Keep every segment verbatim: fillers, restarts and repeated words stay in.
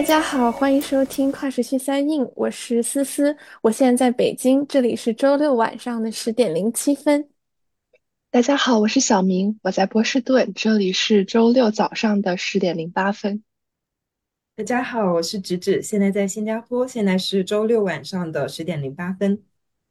大家好，欢迎收听跨时区三映，我是思思，我现在在北京，这里是周六晚上的十点零七分。 大家好，我是小明，我在波士顿，这里是周六早上的十点零八分。 大家好，我是直直，现在在新加坡，现在是周六晚上的十点零八分。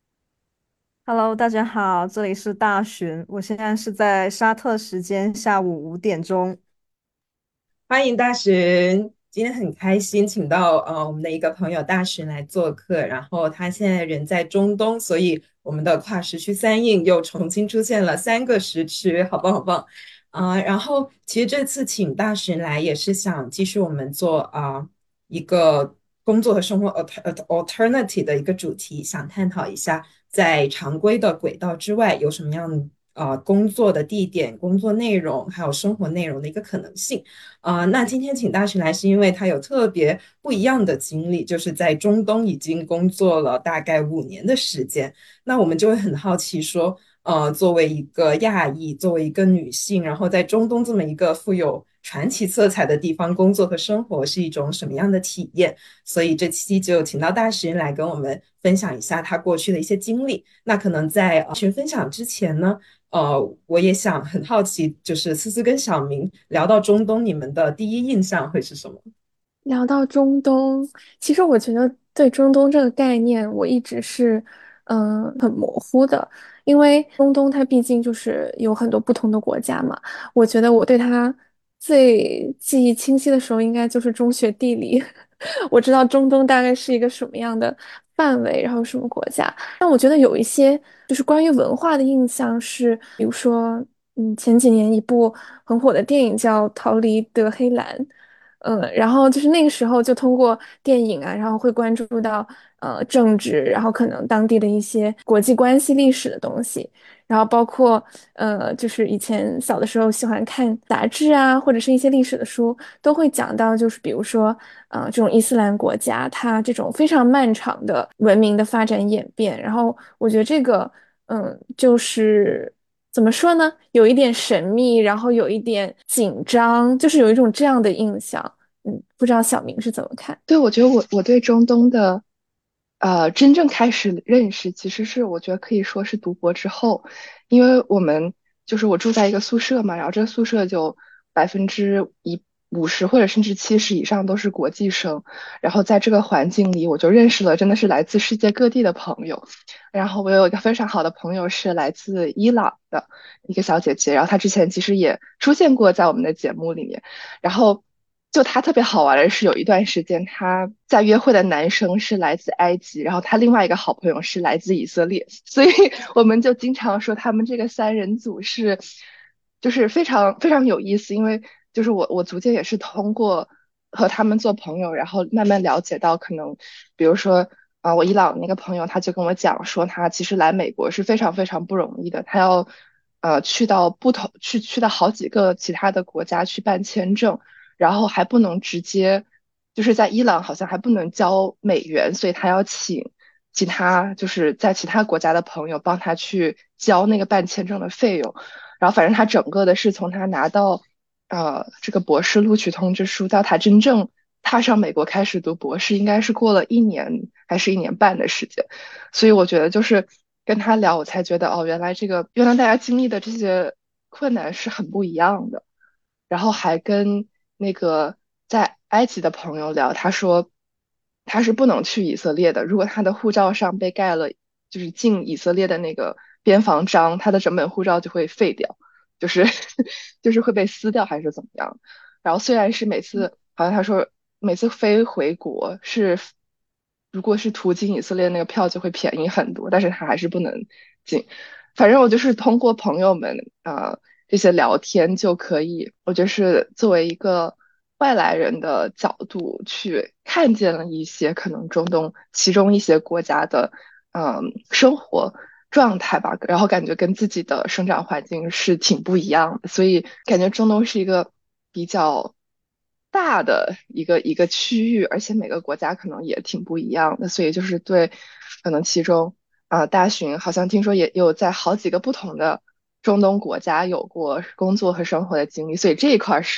Hello，大家好，这里是大寻，我现在是在沙特时间下午五点钟。 欢迎大寻，今天很开心，请到呃我们的一个朋友大寻来做客，然后他现在人在中东，所以我们的跨时区三映又重新出现了三个时区，好棒好棒。啊、然后其实这次请大寻来也是想继续我们做啊、一个工作和生活 alter alternative 的一个主题，想探讨一下在常规的轨道之外有什么样呃工作的地点、工作内容还有生活内容的一个可能性。啊、呃那今天请大群来是因为他有特别不一样的经历，就是在中东已经工作了大概五年的时间。那我们就会很好奇说，呃，作为一个亚裔，作为一个女性，然后在中东这么一个富有传奇色彩的地方工作和生活是一种什么样的体验？所以这期就请到大群来跟我们分享一下他过去的一些经历。那可能在呃群分享之前呢，呃，我也想很好奇，就是思思跟小明聊到中东，你们的第一印象会是什么？ 聊到中东，其实我觉得对中东这个概念，我一直是嗯、呃很模糊的，因为中东它毕竟就是有很多不同的国家嘛。我觉得我对它最记忆清晰的时候，应该就是中学地理，我知道中东大概是一个什么样的范围，然后什么国家。但我觉得有一些就是关于文化的印象是，比如说，嗯，前几年一部很火的电影叫《逃离德黑兰》。嗯，然后就是那个时候就通过电影啊，然后会关注到呃政治，然后可能当地的一些国际关系、历史的东西，然后包括呃就是以前小的时候喜欢看杂志啊，或者是一些历史的书，都会讲到就是比如说呃这种伊斯兰国家它这种非常漫长的文明的发展演变，然后我觉得这个嗯就是怎么说呢？有一点神秘，然后有一点紧张，就是有一种这样的印象。嗯，不知道小明是怎么看？ 对，我觉得我我对中东的呃真正开始认识，其实是我觉得可以说是读博之后，因为我们就是我住在一个宿舍嘛，然后这个宿舍就百分之一五十或者甚至七十以上都是国际生，然后在这个环境里，我就认识了真的是来自世界各地的朋友。然后我有一个非常好的朋友是来自伊朗的一个小姐姐，然后她之前其实也出现过在我们的节目里面。然后就她特别好玩的是，有一段时间她在约会的男生是来自埃及，然后她另外一个好朋友是来自以色列，所以我们就经常说他们这个三人组是就是非常非常有意思，因为就是我我逐渐也是通过和他们做朋友，然后慢慢了解到可能比如说。啊，我伊朗那个朋友他就跟我讲说，他其实来美国是非常非常不容易的，他要呃去到不同去去到好几个其他的国家去办签证，然后还不能直接就是在伊朗好像还不能交美元，所以他要请其他就是在其他国家的朋友帮他去交那个办签证的费用，然后反正他整个的是从他拿到呃这个博士录取通知书到他真正踏上美国开始读博士，应该是过了一年还是一年半的时间。所以我觉得就是跟他聊，我才觉得哦，原来这个原来大家经历的这些困难是很不一样的。然后还跟那个在埃及的朋友聊，他说他是不能去以色列的，如果他的护照上被盖了就是进以色列的那个边防章，他的整本护照就会废掉，就是就是会被撕掉还是怎么样。然后虽然是每次好像他说每次飞回国是如果是途经以色列那个票就会便宜很多，但是他还是不能进。反正我就是通过朋友们啊、呃这些聊天就可以，我就是作为一个外来人的角度去看见了一些可能中东其中一些国家的嗯生活状态吧，然后感觉跟自己的生长环境是挺不一样的，所以感觉中东是一个比较大的一个一个区域，而且每个国家可能也挺不一样的，所以就是对可能其中。啊，大巡好像听说也有在好几个不同的中东国家有过工作和生活的经历，所以这一块儿是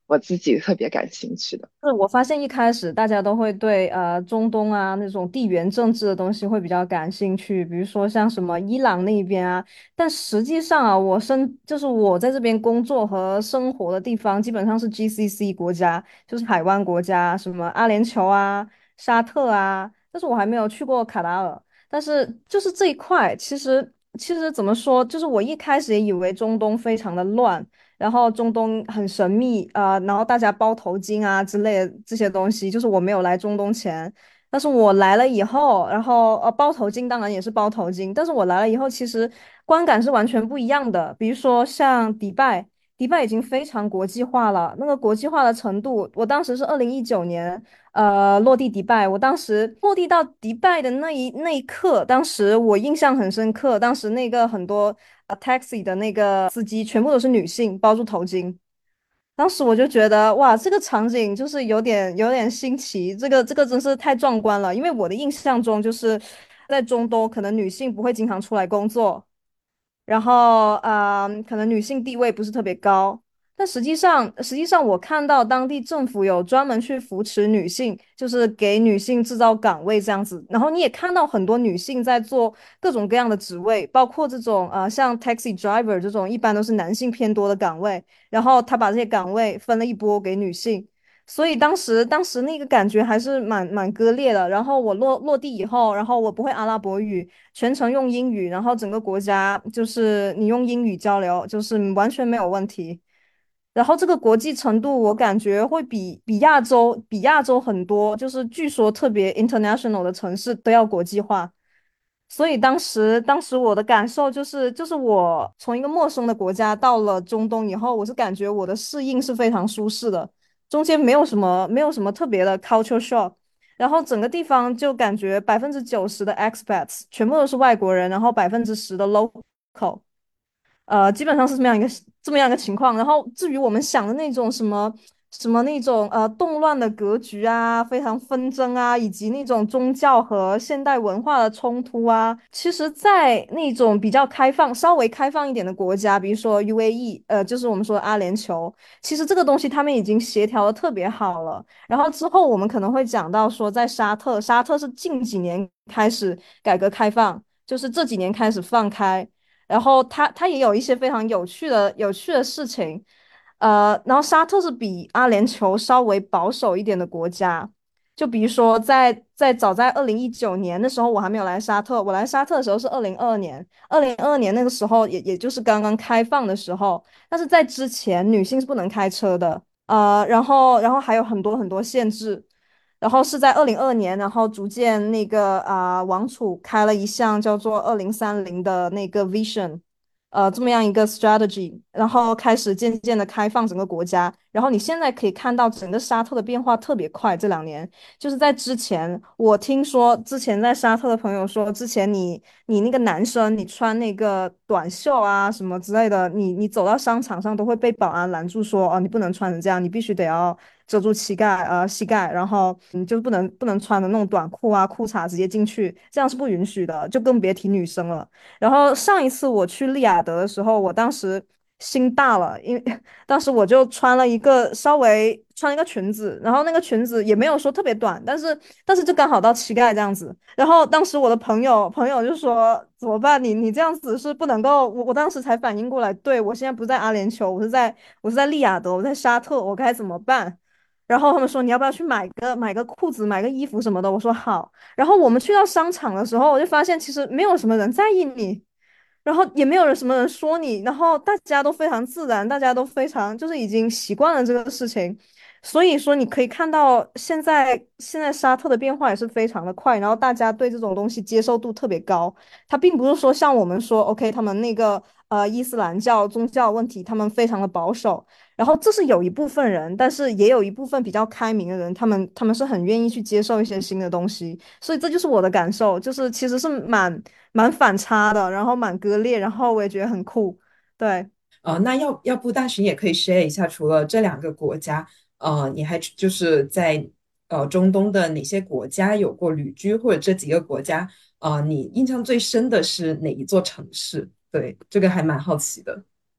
我自己特别感兴趣的。 是我发现一开始大家都会对呃中东啊那种地缘政治的东西会比较感兴趣，比如说像什么伊朗那边啊，但实际上啊，我生就是我在这边工作和生活的地方基本上是 G C C 国家，就是海湾国家，什么阿联酋啊、沙特啊，但是我还没有去过卡塔尔。但是就是这一块，其实其实怎么说，就是我一开始也以为中东非常的乱。然后中东很神秘，呃，然后大家包头巾啊之类的这些东西，就是我没有来中东前，但是我来了以后，然后呃包头巾当然也是包头巾，但是我来了以后，其实观感是完全不一样的。比如说像迪拜，迪拜已经非常国际化了，那个国际化的程度，我当时是二零一九年。呃，落地迪拜，我当时落地到迪拜的那一那一刻，当时我印象很深刻。当时那个很多呃 taxi 的那个司机全部都是女性，包住头巾。当时我就觉得，哇，这个场景就是有点有点新奇，这个这个真是太壮观了。因为我的印象中就是在中东，可能女性不会经常出来工作，然后啊、呃可能女性地位不是特别高，但实际上，实际上我看到当地政府有专门去扶持女性，就是给女性制造岗位这样子。然后你也看到很多女性在做各种各样的职位，包括这种呃像 taxi driver 这种，一般都是男性偏多的岗位，然后他把这些岗位分了一波给女性。所以当时当时那个感觉还是蛮蛮割裂的。然后我落落地以后，然后我不会阿拉伯语，全程用英语，然后整个国家就是你用英语交流，就是完全没有问题。然后这个国际程度，我感觉会比比亚洲比亚洲很多，就是据说特别 international 的城市都要国际化。所以当时当时我的感受就是，就是我从一个陌生的国家到了中东以后，我是感觉我的适应是非常舒适的，中间没有什么没有什么特别的 culture shock。然后整个地方就感觉百分之九十的 expats 全部都是外国人，然后百分之十的 local。呃，基本上是这么样一个这么样一个情况。然后至于我们想的那种什么什么那种呃动乱的格局啊，非常纷争啊，以及那种宗教和现代文化的冲突啊，其实，在那种比较开放、稍微开放一点的国家，比如说 U A E，呃，就是我们说的阿联酋，其实这个东西他们已经协调的特别好了。然后之后我们可能会讲到说，在沙特，沙特是近几年开始改革开放，就是这几年开始放开。然后它它也有一些非常有趣的有趣的事情，呃，然后沙特是比阿联酋稍微保守一点的国家，就比如说在在早在二零一九年的时候，我还没有来沙特，我来沙特的时候是二零二二年，二零二二年那个时候也也就是刚刚开放的时候，但是在之前女性是不能开车的，呃，然后然后还有很多很多限制。然后是在二零二二年，然后逐渐那个啊、王储开了一项叫做二零三零的那个 vision，呃，这么样一个 strategy，然后开始渐渐的开放整个国家。然后你现在可以看到整个沙特的变化特别快，这两年就是在之前，我听说之前在沙特的朋友说，之前你你那个男生你穿那个短袖啊什么之类的，你你走到商场上都会被保安拦住说，哦，你不能穿成这样，你必须得要遮住膝盖，呃，膝盖，然后你就不能不能穿的那种短裤啊、裤衩直接进去，这样是不允许的，就更别提女生了。然后上一次我去利雅得的时候，我当时心大了，因为当时我就穿了一个稍微穿一个裙子，然后那个裙子也没有说特别短，但是但是就刚好到膝盖这样子。然后当时我的朋友朋友就说怎么办？你你这样子是不能够。我我当时才反应过来，对，我现在不在阿联酋，我是在我是在利雅得，我在沙特，我该怎么办？然后他们说你要不要去买个买个裤子、买个衣服什么的？我说好。然后我们去到商场的时候，我就发现其实没有什么人在意你，然后也没有人什么人说你，然后大家都非常自然，大家都非常就是已经习惯了这个事情。所以说你可以看到现在现在沙特的变化也是非常的快，然后大家对这种东西接受度特别高。它并不是说像我们说，OK，他们那个呃伊斯兰教宗教问题，他们非常的保守。然后这是有一部分人，但是也有一部分比较开明的人，他们他们是很愿意去接受一些新的东西，所以这就是我的感受，就是其实是蛮蛮反差的，然后蛮割裂，然后我也觉得很酷，对。 呃，那要要不大群也可以 share 一下，除了这两个国家，呃，你还就是在呃中东的哪些国家有过旅居，或者这几个国家，呃，你印象最深的是哪一座城市？对，这个还蛮好奇的。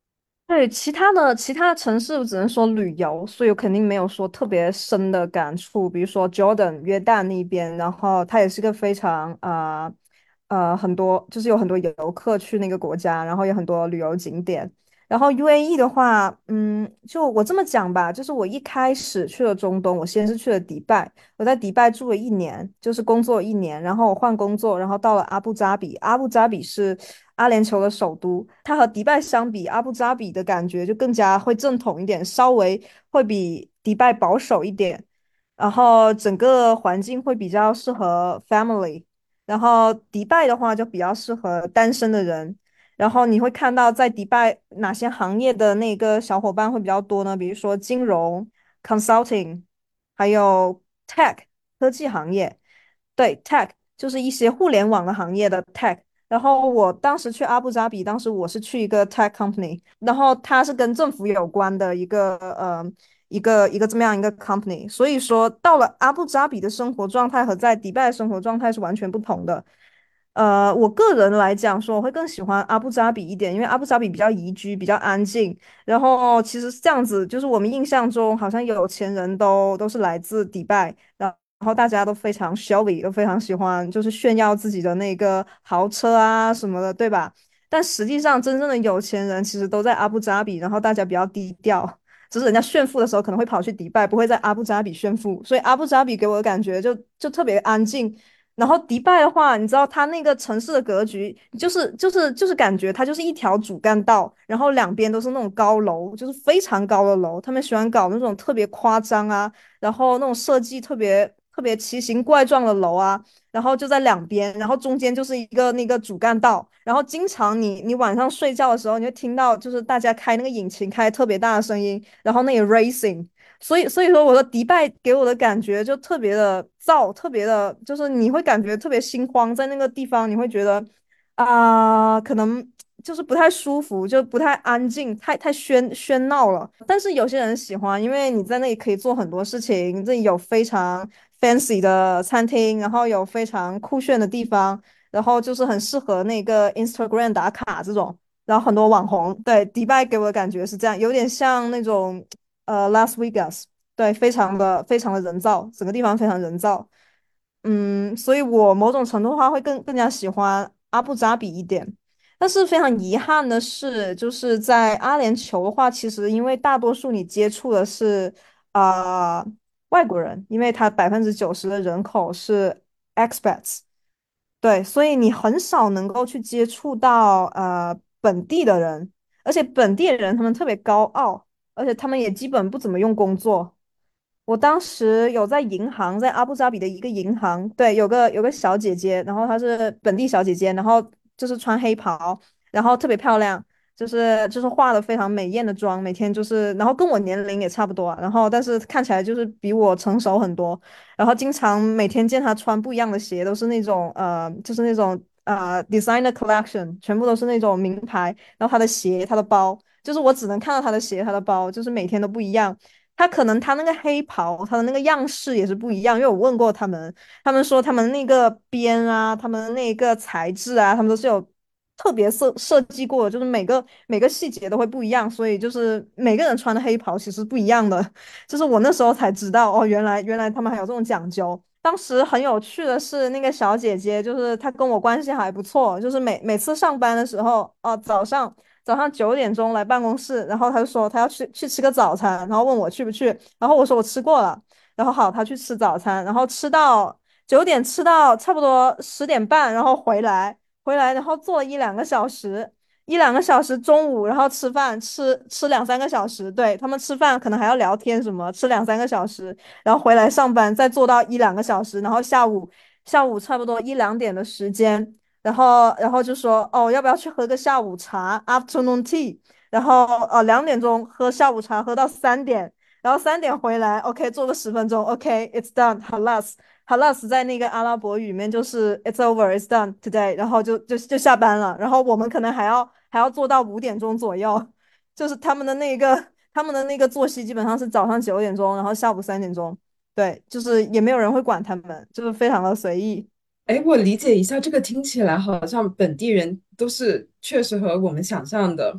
对，其他的其他的城市，我只能说旅游，所以我肯定没有说特别深的感触。比如说 Jordan 约旦那边，然后它也是个非常啊呃，呃很多就是有很多游客去那个国家，然后有很多旅游景点。然后 U A E 的话，嗯，就我这么讲吧，就是我一开始去了中东，我先是去了迪拜，我在迪拜住了一年，就是工作一年，然后我换工作，然后到了阿布扎比。阿布扎比是阿联酋的首都，它和迪拜相比，阿布扎比的感觉就更加会正统一点，稍微会比迪拜保守一点，然后整个环境会比较适合 family，然后迪拜的话就比较适合单身的人。然后你会看到在迪拜哪些行业的那个小伙伴会比较多呢？比如说金融、consulting，还有 tech 科技行业。对，tech 就是一些互联网的行业的 tech。然后我当时去阿布扎比，当时我是去一个 tech company，然后它是跟政府有关的一个呃一个一个这么样一个 company。所以说到了阿布扎比的生活状态和在迪拜的生活状态是完全不同的。呃，我个人来讲说，我会更喜欢阿布扎比一点，因为阿布扎比比较宜居，比较安静。然后其实是这样子，就是我们印象中好像有钱人都都是来自迪拜，然后大家都非常 showy，都非常喜欢就是炫耀自己的那个豪车啊什么的，对吧？但实际上真正的有钱人其实都在阿布扎比，然后大家比较低调，只是人家炫富的时候可能会跑去迪拜，不会在阿布扎比炫富。所以阿布扎比给我的感觉就就特别安静。然后迪拜的话，你知道它那个城市的格局，就是就是就是感觉它就是一条主干道，然后两边都是那种高楼，就是非常高的楼。他们喜欢搞那种特别夸张啊，然后那种设计特别特别奇形怪状的楼啊，然后就在两边，然后中间就是一个那个主干道，然后经常你你晚上睡觉的时候，你会听到就是大家开那个引擎开特别大的声音，然后那个 racing。所以，所以说我的迪拜给我的感觉就特别的燥，特别的，就是你会感觉特别心慌，在那个地方你会觉得啊、可能就是不太舒服，就不太安静，太太喧喧闹了。但是有些人喜欢，因为你在那里可以做很多事情，这里有非常 fancy 的餐厅，然后有非常酷炫的地方，然后就是很适合那个 Instagram 打卡这种。然后很多网红，对，迪拜给我的感觉是这样，有点像那种呃 Las Vegas，对，非常的非常的人造，整个地方非常人造。嗯，所以我某种程度的话会更更加喜欢阿布扎比一点。但是非常遗憾的是，就是在阿联酋的话，其实因为大多数你接触的是啊、呃外国人，因为它百分之九十的人口是 expats，对，所以你很少能够去接触到呃本地的人，而且本地人他们特别高傲，而且他们也基本不怎么用工作。我当时有在银行，在阿布扎比的一个银行，对，有个有个小姐姐，然后她是本地小姐姐，然后就是穿黑袍，然后特别漂亮，就是就是化的非常美艳的妆，每天就是，然后跟我年龄也差不多啊，然后但是看起来就是比我成熟很多，然后经常每天见她穿不一样的鞋，都是那种呃，就是那种呃 designer collection，全部都是那种名牌，然后她的鞋、她的包，就是我只能看到她的鞋、她的包，就是每天都不一样。他可能他那个黑袍，他的那个样式也是不一样，因为我问过他们，他们说他们那个边啊，他们那个材质啊，他们都是有特别设设计过的，就是每个每个细节都会不一样，所以就是每个人穿的黑袍其实不一样的，就是我那时候才知道哦，原来原来他们还有这种讲究。当时很有趣的是，那个小姐姐就是她跟我关系还不错，就是每每次上班的时候，哦，早上早上九点钟来办公室，然后她就说她要去去吃个早餐，然后问我去不去，然后我说我吃过了，然后好，她去吃早餐，然后吃到九点，吃到差不多十点半，然后回来回来，然后坐了一两个小时，一两个小时中午，然后吃饭吃吃两三个小时，对，他们吃饭可能还要聊天什么，吃两三个小时。然后回来上班，再做到一两个小时，然后下午下午差不多一两点的时间，然后然后就说哦，要不要去喝个下午茶 （afternoon tea）？然后呃两点钟喝下午茶，喝到三点，然后三点回来，OK，做个十分钟，OK，it's done，halas。halas 在那个阿拉伯语里面就是 it's over，it's done today，然后就就就下班了，然后我们可能还要还要做到五点钟左右，就是他们的那个他们的那个作息基本上是早上九点钟，然后下午三点钟，对，就是也没有人会管他们，就是非常的随意。 哎，我理解一下，这个听起来好像本地人都是确实和我们想象的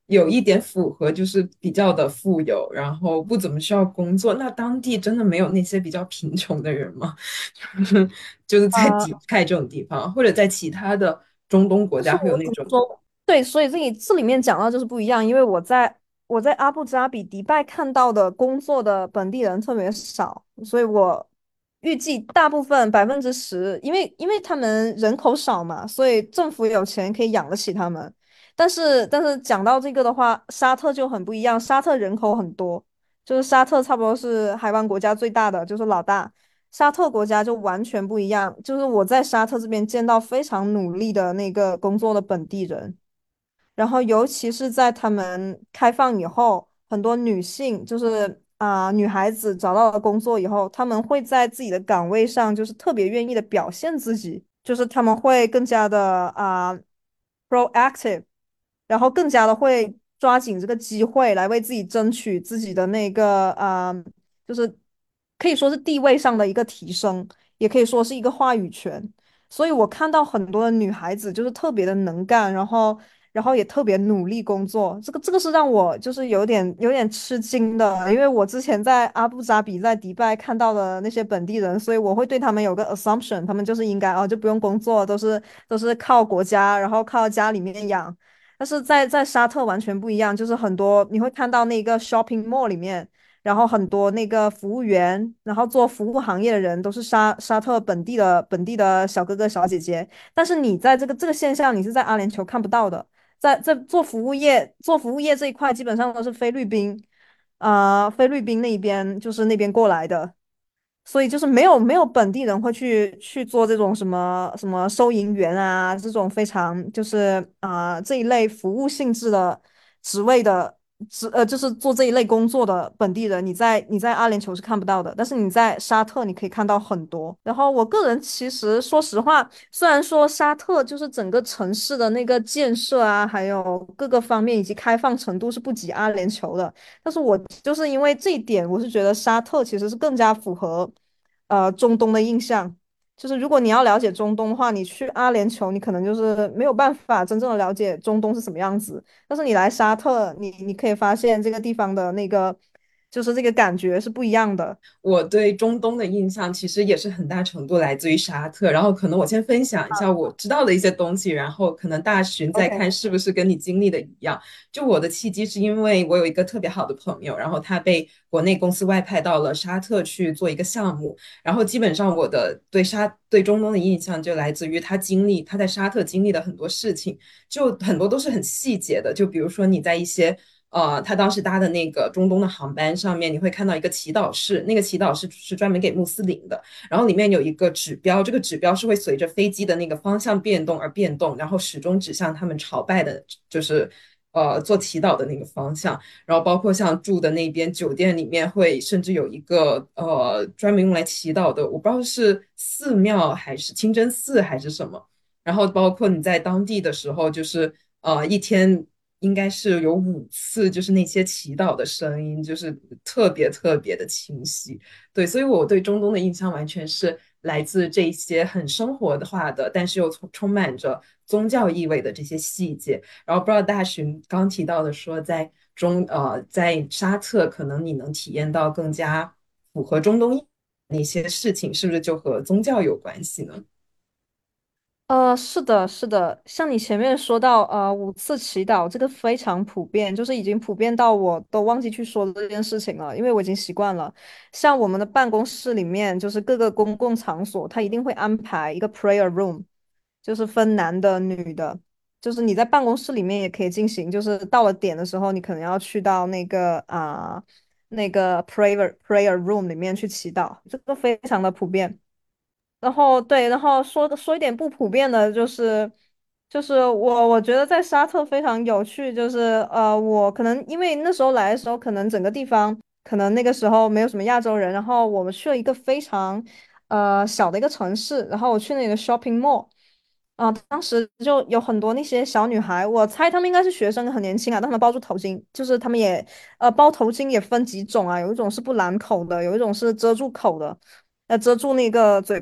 有一点符合，就是比较的富有，然后不怎么需要工作。那当地真的没有那些比较贫穷的人吗？就是就是在呃， 迪拜这种地方，或者在其他的中东国家会有就是我那种。 怎么说？对，所以这里这里面讲到就是不一样，因为我在我在阿布扎比、迪拜看到的工作的本地人特别少，所以我预计大部分百分之十，因为因为他们人口少嘛，所以政府有钱可以养得起他们。但是但是讲到这个的话，沙特就很不一样，沙特人口很多，就是沙特差不多是海湾国家最大的，就是老大。沙特国家就完全不一样，就是我在沙特这边见到非常努力的那个工作的本地人，然后尤其是在他们开放以后，很多女性就是啊、女孩子找到了工作以后，她们会在自己的岗位上就是特别愿意的表现自己，就是他们会更加的啊、proactive，然后更加的会抓紧这个机会来为自己争取自己的那个啊、就是可以说是地位上的一个提升，也可以说是一个话语权。所以我看到很多的女孩子就是特别的能干，然后然后也特别努力工作，这个这个是让我就是有点有点吃惊的，因为我之前在阿布扎比在迪拜看到的那些本地人，所以我会对他们有个 assumption，他们就是应该哦就不用工作，都是都是靠国家，然后靠家里面养。但是在在沙特完全不一样，就是很多你会看到那个 shopping mall 里面。然后很多那个服务员，然后做服务行业的人都是沙沙特本地的本地的小哥哥小姐姐，但是你在这个这个现象，你是在阿联酋看不到的，在在做服务业做服务业这一块，基本上都是菲律宾，啊、菲律宾那边就是那边过来的，所以就是没有没有本地人会去去做这种什么什么收银员啊，这种非常就是啊、这一类服务性质的职位的职呃就是做这一类工作的本地人，你在你在阿联酋是看不到的，但是你在沙特你可以看到很多。然后我个人其实说实话，虽然说沙特就是整个城市的那个建设啊，还有各个方面以及开放程度是不及阿联酋的。但是我就是因为这一点，我是觉得沙特其实是更加符合呃中东的印象。就是如果你要了解中东的话，你去阿联酋，你可能就是没有办法真正的了解中东是什么样子。但是你来沙特，你你可以发现这个地方的那个就是这个感觉是不一样的。 我对中东的印象其实也是很大程度来自于沙特，然后可能我先分享一下我知道的一些东西，然后可能大寻再 OK， 看是不是跟你经历的一样。就我的契机是因为我有一个特别好的朋友，然后他被国内公司外派到了沙特去做一个项目，然后基本上我的对沙对中东的印象就来自于他经历他在沙特经历的很多事情，就很多都是很细节的，就比如说你在一些呃，他当时搭的那个中东的航班上面，你会看到一个祈祷室，那个祈祷室是专门给穆斯林的，然后里面有一个指标，这个指标是会随着飞机的那个方向变动而变动，然后始终指向他们朝拜的，就是呃做祈祷的那个方向。然后包括像住的那边酒店里面会甚至有一个呃专门用来祈祷的，我不知道是寺庙还是清真寺还是什么。然后包括你在当地的时候，就是呃一天应该是有五次，就是那些祈祷的声音，就是特别特别的清晰。对，所以我对中东的印象完全是来自这些很生活化的，但是又充充满着宗教意味的这些细节。然后不知道大寻刚提到的说，在中呃在沙特，可能你能体验到更加符合中东那些事情，是不是就和宗教有关系呢？ 呃，是的，是的，像你前面说到，呃，五次祈祷这个非常普遍，就是已经普遍到我都忘记去说这件事情了，因为我已经习惯了。像我们的办公室里面，就是各个公共场所，它一定会安排一个 prayer room，就是分男的、女的，就是你在办公室里面也可以进行，就是到了点的时候，你可能要去到那个啊、那个 prayer prayer room 里面去祈祷，这个非常的普遍。然后对，然后说说一点不普遍的，就是就是我我觉得在沙特非常有趣，就是呃，我可能因为那时候来的时候，可能整个地方可能那个时候没有什么亚洲人，然后我们去了一个非常呃小的一个城市，然后我去那个 shopping mall。啊，当时就有很多那些小女孩，我猜她们应该是学生，很年轻啊，但她们包住头巾，就是她们也呃包头巾也分几种啊，有一种是不拦口的，有一种是遮住口的，呃遮住那个嘴巴。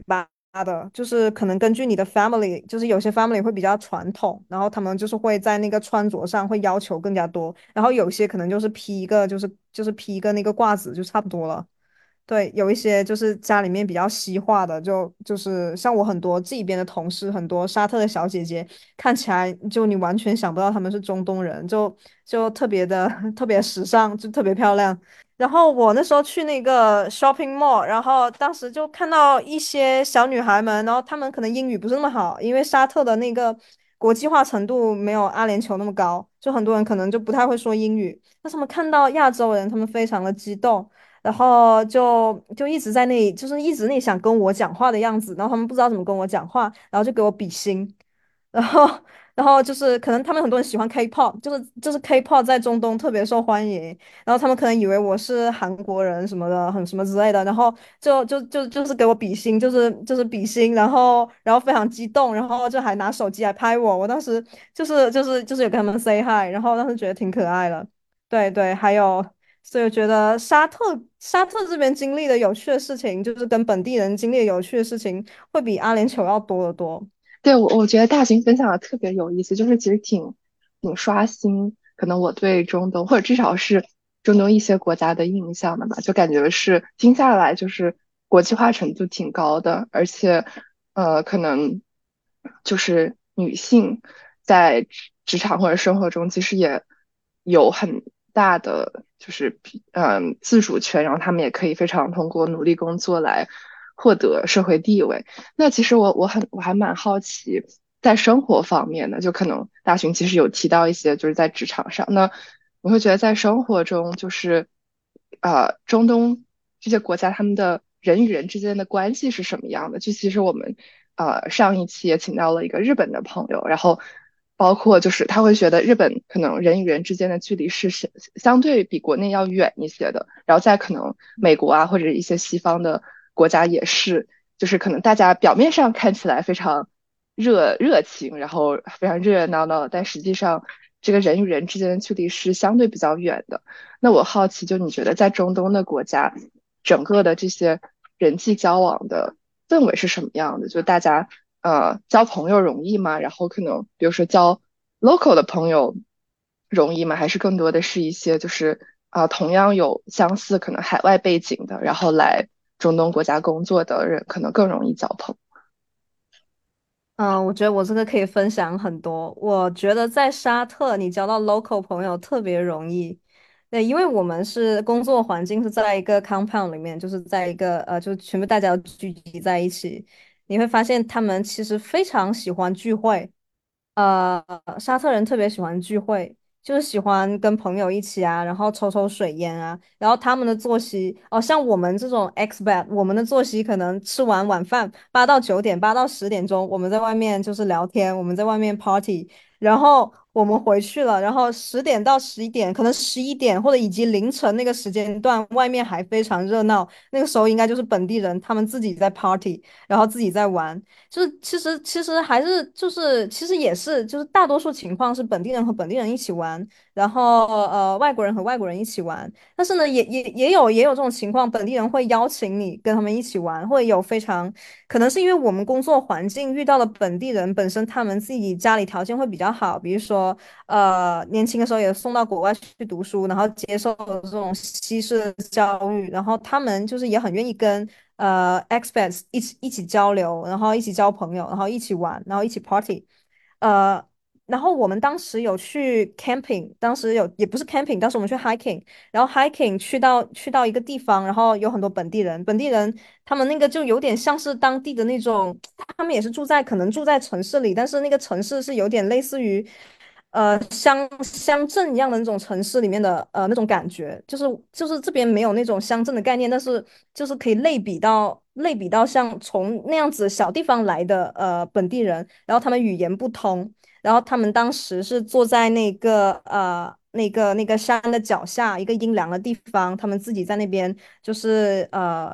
的，就是可能根据你的 family，就是有些 family 会比较传统，然后他们就是会在那个穿着上会要求更加多，然后有些可能就是披一个就是就是披一个那个褂子就差不多了。对，有一些就是家里面比较西化的，就就是像我很多这边的同事，很多沙特的小姐姐，看起来就你完全想不到她们是中东人，就就特别的特别时尚，就特别漂亮。然后我那时候去那个 shopping mall，然后当时就看到一些小女孩们，然后她们可能英语不是那么好，因为沙特的那个国际化程度没有阿联酋那么高，就很多人可能就不太会说英语。但是他们看到亚洲人，他们非常的激动。然后就就一直在那里，就是一直那里想跟我讲话的样子，然后他们不知道怎么跟我讲话，然后就给我比心，然后然后就是可能他们很多人喜欢 K-pop，就是就是 K-pop 在中东特别受欢迎，然后他们可能以为我是韩国人什么的，很什么之类的，然后就就就就是给我比心，就是就是比心，然后然后非常激动，然后就还拿手机来拍我，我当时就是就是就是有跟他们 say hi，然后当时觉得挺可爱的。对对，还有，所以我觉得沙特沙特这边经历的有趣的事情，就是跟本地人经历的有趣的事情，会比阿联酋要多得多。 对，我我觉得大型分享的特别有意思，就是其实挺挺刷新可能我对中东或者至少是中东一些国家的印象的吧，就感觉是听下来就是国际化程度挺高的，而且呃可能就是女性在职职场或者生活中其实也有很大的就是嗯自主权，然后她们也可以非常通过努力工作来获得社会地位。那其实我我很我还蛮好奇，在生活方面的，就可能大群其实有提到一些，就是在职场上，那你会觉得在生活中，就是呃中东这些国家他们的人与人之间的关系是什么样的？就其实我们呃上一期也请到了一个日本的朋友，然后包括就是他会觉得日本可能人与人之间的距离是相相对比国内要远一些的，然后在可能美国啊或者一些西方的国家也是。就是可能大家表面上看起来非常热热情，然后非常热热闹闹，但实际上这个人与人之间的距离是相对比较远的。那我好奇，就你觉得在中东的国家，整个的这些人际交往的氛围是什么样的？就大家呃交朋友容易吗？然后可能比如说交 local 的朋友容易吗？还是更多的是一些就是啊、呃同样有相似可能海外背景的，然后来中东国家工作的人，可能更容易交朋友？ 嗯，我觉得我这个可以分享很多。我觉得在沙特，你交到 local 朋友特别容易。对，因为我们是工作环境是在一个 compound 里面，就是在一个呃，就是全部大家都聚集在一起，你会发现他们其实非常喜欢聚会。呃，沙特人特别喜欢聚会，就是喜欢跟朋友一起啊，然后抽抽水烟啊，然后他们的作息，哦，像我们这种 expat，我们的作息可能吃完晚饭八到九点，八到十点钟，我们在外面就是聊天，我们在外面 party，然后我们回去了，然后十点到十一点，可能十一点或者以及凌晨那个时间段，外面还非常热闹，那个时候应该就是本地人他们自己在 party，然后自己在玩。就是其实其实还是就是其实也是就是大多数情况是本地人和本地人一起玩，然后呃外国人和外国人一起玩，但是呢也也也有也有这种情况，本地人会邀请你跟他们一起玩，会有非常可能是因为我们工作环境遇到了本地人本身他们自己家里条件会比较好，比如说呃年轻的时候也送到国外去读书，然后接受这种西式的教育，然后他们就是也很愿意跟。呃，expats 一起一起交流，然后一起交朋友，然后一起玩，然后一起 party，呃，然后我们当时有去 camping，当时有也不是 camping，当时我们去 hiking，然后 hiking 去到去到一个地方，然后有很多本地人，本地人他们那个就有点像是当地的那种，他们也是住在可能住在城市里，但是那个城市是有点类似于。呃，乡乡镇一样的那种城市里面的呃那种感觉，就是就是这边没有那种乡镇的概念，但是就是可以类比到类比到像从那样子小地方来的呃本地人，然后他们语言不通，然后他们当时是坐在那个呃那个那个山的脚下一个阴凉的地方，他们自己在那边就是呃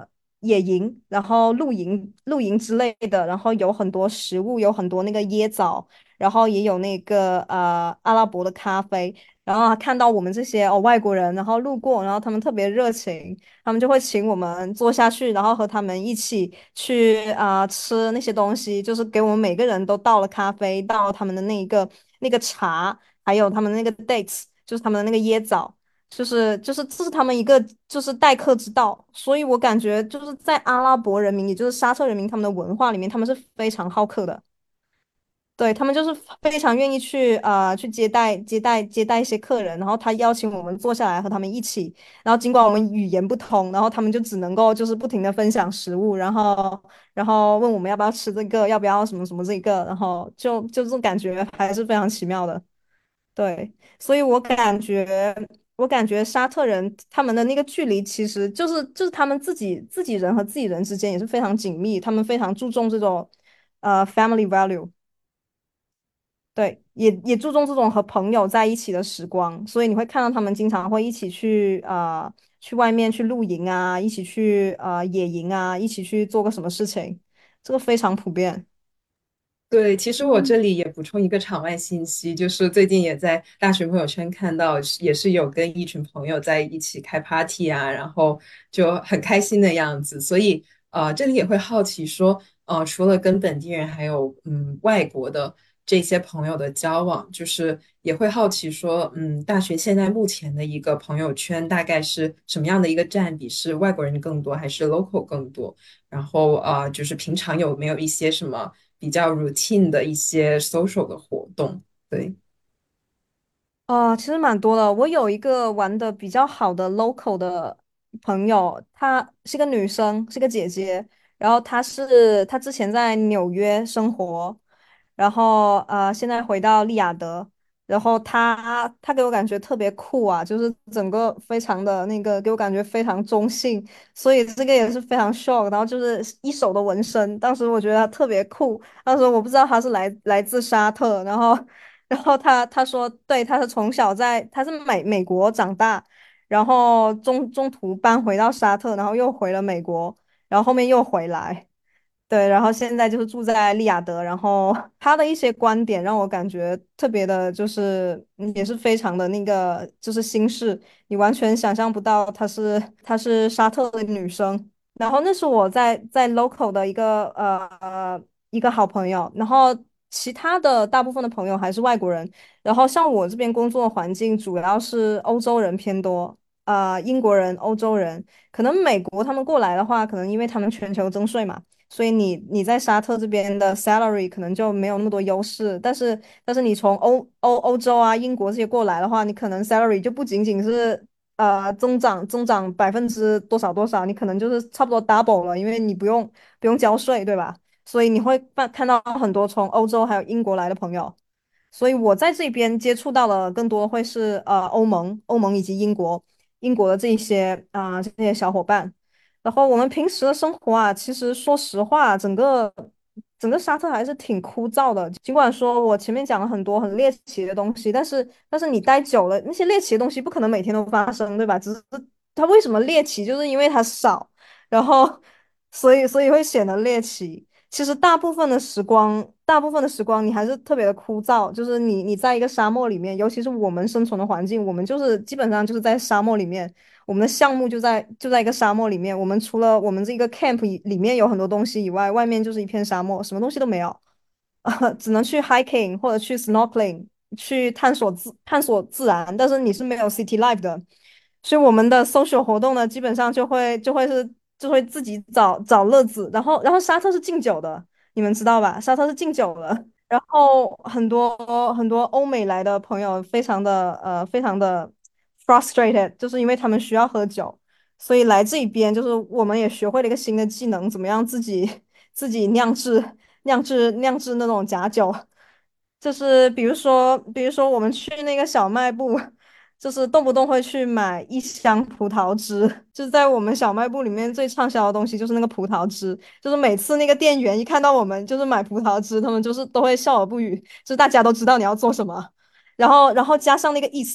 野营，然后露营、露营之类的，然后有很多食物，有很多那个椰枣，然后也有那个呃阿拉伯的咖啡，然后看到我们这些哦外国人，然后路过，然后他们特别热情，他们就会请我们坐下去，然后和他们一起去啊、呃吃那些东西，就是给我们每个人都倒了咖啡，倒了他们的那一个那个茶，还有他们的那个 dates，就是他们的那个椰枣。就是就是这是他们一个就是待客之道，所以我感觉就是在阿拉伯人民，也就是沙特人民他们的文化里面，他们是非常好客的。对，他们就是非常愿意去呃去接待接待接待一些客人，然后他邀请我们坐下来和他们一起，然后尽管我们语言不通，然后他们就只能够就是不停的分享食物，然后然后问我们要不要吃这个，要不要什么什么这个，然后就就这种感觉还是非常奇妙的。对，所以我感觉，我感觉沙特人他们的那个距离，其实就是就是他们自己自己人和自己人之间也是非常紧密，他们非常注重这种呃 family value，对，也也注重这种和朋友在一起的时光，所以你会看到他们经常会一起去呃去外面去露营啊，一起去呃野营啊，一起去做个什么事情，这个非常普遍。 对，其实我嗯。 这里也补充一个场外信息，就是最近也在大学朋友圈看到，也是有跟一群朋友在一起开 party 啊，然后就很开心的样子。所以呃，这里也会好奇说，呃，除了跟本地人，还有嗯外国的这些朋友的交往，就是也会好奇说，嗯，大学现在目前的一个朋友圈大概是什么样的一个占比？是外国人更多，还是 local 更多？然后呃，就是平常有没有一些什么比较 routine 的一些 social 的活动？对。 啊，其实蛮多的。我有一个玩的比较好的 local 的朋友，她是个女生，是个姐姐。然后她是她之前在纽约生活，然后呃现在回到利雅得。然后她她给我感觉特别酷啊，就是整个非常的那个给我感觉非常中性，所以这个也是非常 shock。然后就是一手的纹身，当时我觉得她特别酷。当时我不知道她是来来自沙特，然后。然后他他说，对，他是从小在他是美美国长大，然后中中途搬回到沙特，然后又回了美国，然后后面又回来，对，然后现在就是住在利雅得，然后他的一些观点让我感觉特别的，就是嗯也是非常的那个，就是心事，你完全想象不到她是她是沙特的女生。然后那是我在在 local 的一个呃呃一个好朋友，然后其他的大部分的朋友还是外国人。然后像我这边工作的环境主要是欧洲人偏多，呃，英国人、欧洲人，可能美国他们过来的话，可能因为他们全球征税嘛。所以你你在沙特这边的 salary 可能就没有那么多优势，但是但是你从欧欧欧洲啊、英国这些过来的话，你可能 salary 就不仅仅是呃增长增长百分之多少多少，你可能就是差不多 double 了，因为你不用不用交税，对吧？所以你会看看到很多从欧洲还有英国来的朋友。所以我在这边接触到的更多会是呃欧盟、欧盟以及英国、英国的这一些啊、这些小伙伴。然后我们平时的生活啊，其实说实话，整个整个沙特还是挺枯燥的。尽管说我前面讲了很多很猎奇的东西，但是但是你待久了，那些猎奇的东西不可能每天都发生，对吧？只是它为什么猎奇，就是因为它少，然后所以所以会显得猎奇。其实大部分的时光，大部分的时光你还是特别的枯燥，就是你你在一个沙漠里面，尤其是我们生存的环境，我们就是基本上就是在沙漠里面。我们的项目就在就在一个沙漠里面，我们除了我们这个 camp 里里面有很多东西以外，外面就是一片沙漠，什么东西都没有。只能去 hiking 或者去 snorkeling 去探索自探索自然，但是你是没有 city life 的，所以我们的 social 活动呢，基本上就会就会是就会自己找找乐子，然后然后沙特是禁酒的，你们知道吧？沙特是禁酒的，然后很多很多欧美来的朋友非常的呃非常的 frustrated，就是因为他们需要喝酒。所以来这边就是我们也学会了一个新的技能，怎么样自己自己酿制酿制酿制那种假酒，就是比如说比如说我们去那个小卖部，就是动不动会去买一箱葡萄汁，就是在我们小卖部里面最畅销的东西就是那个葡萄汁，就是每次那个店员一看到我们就是买葡萄汁，他们就是都会笑而不语，就是大家都知道你要做什么，然后然后加上那个 yeast。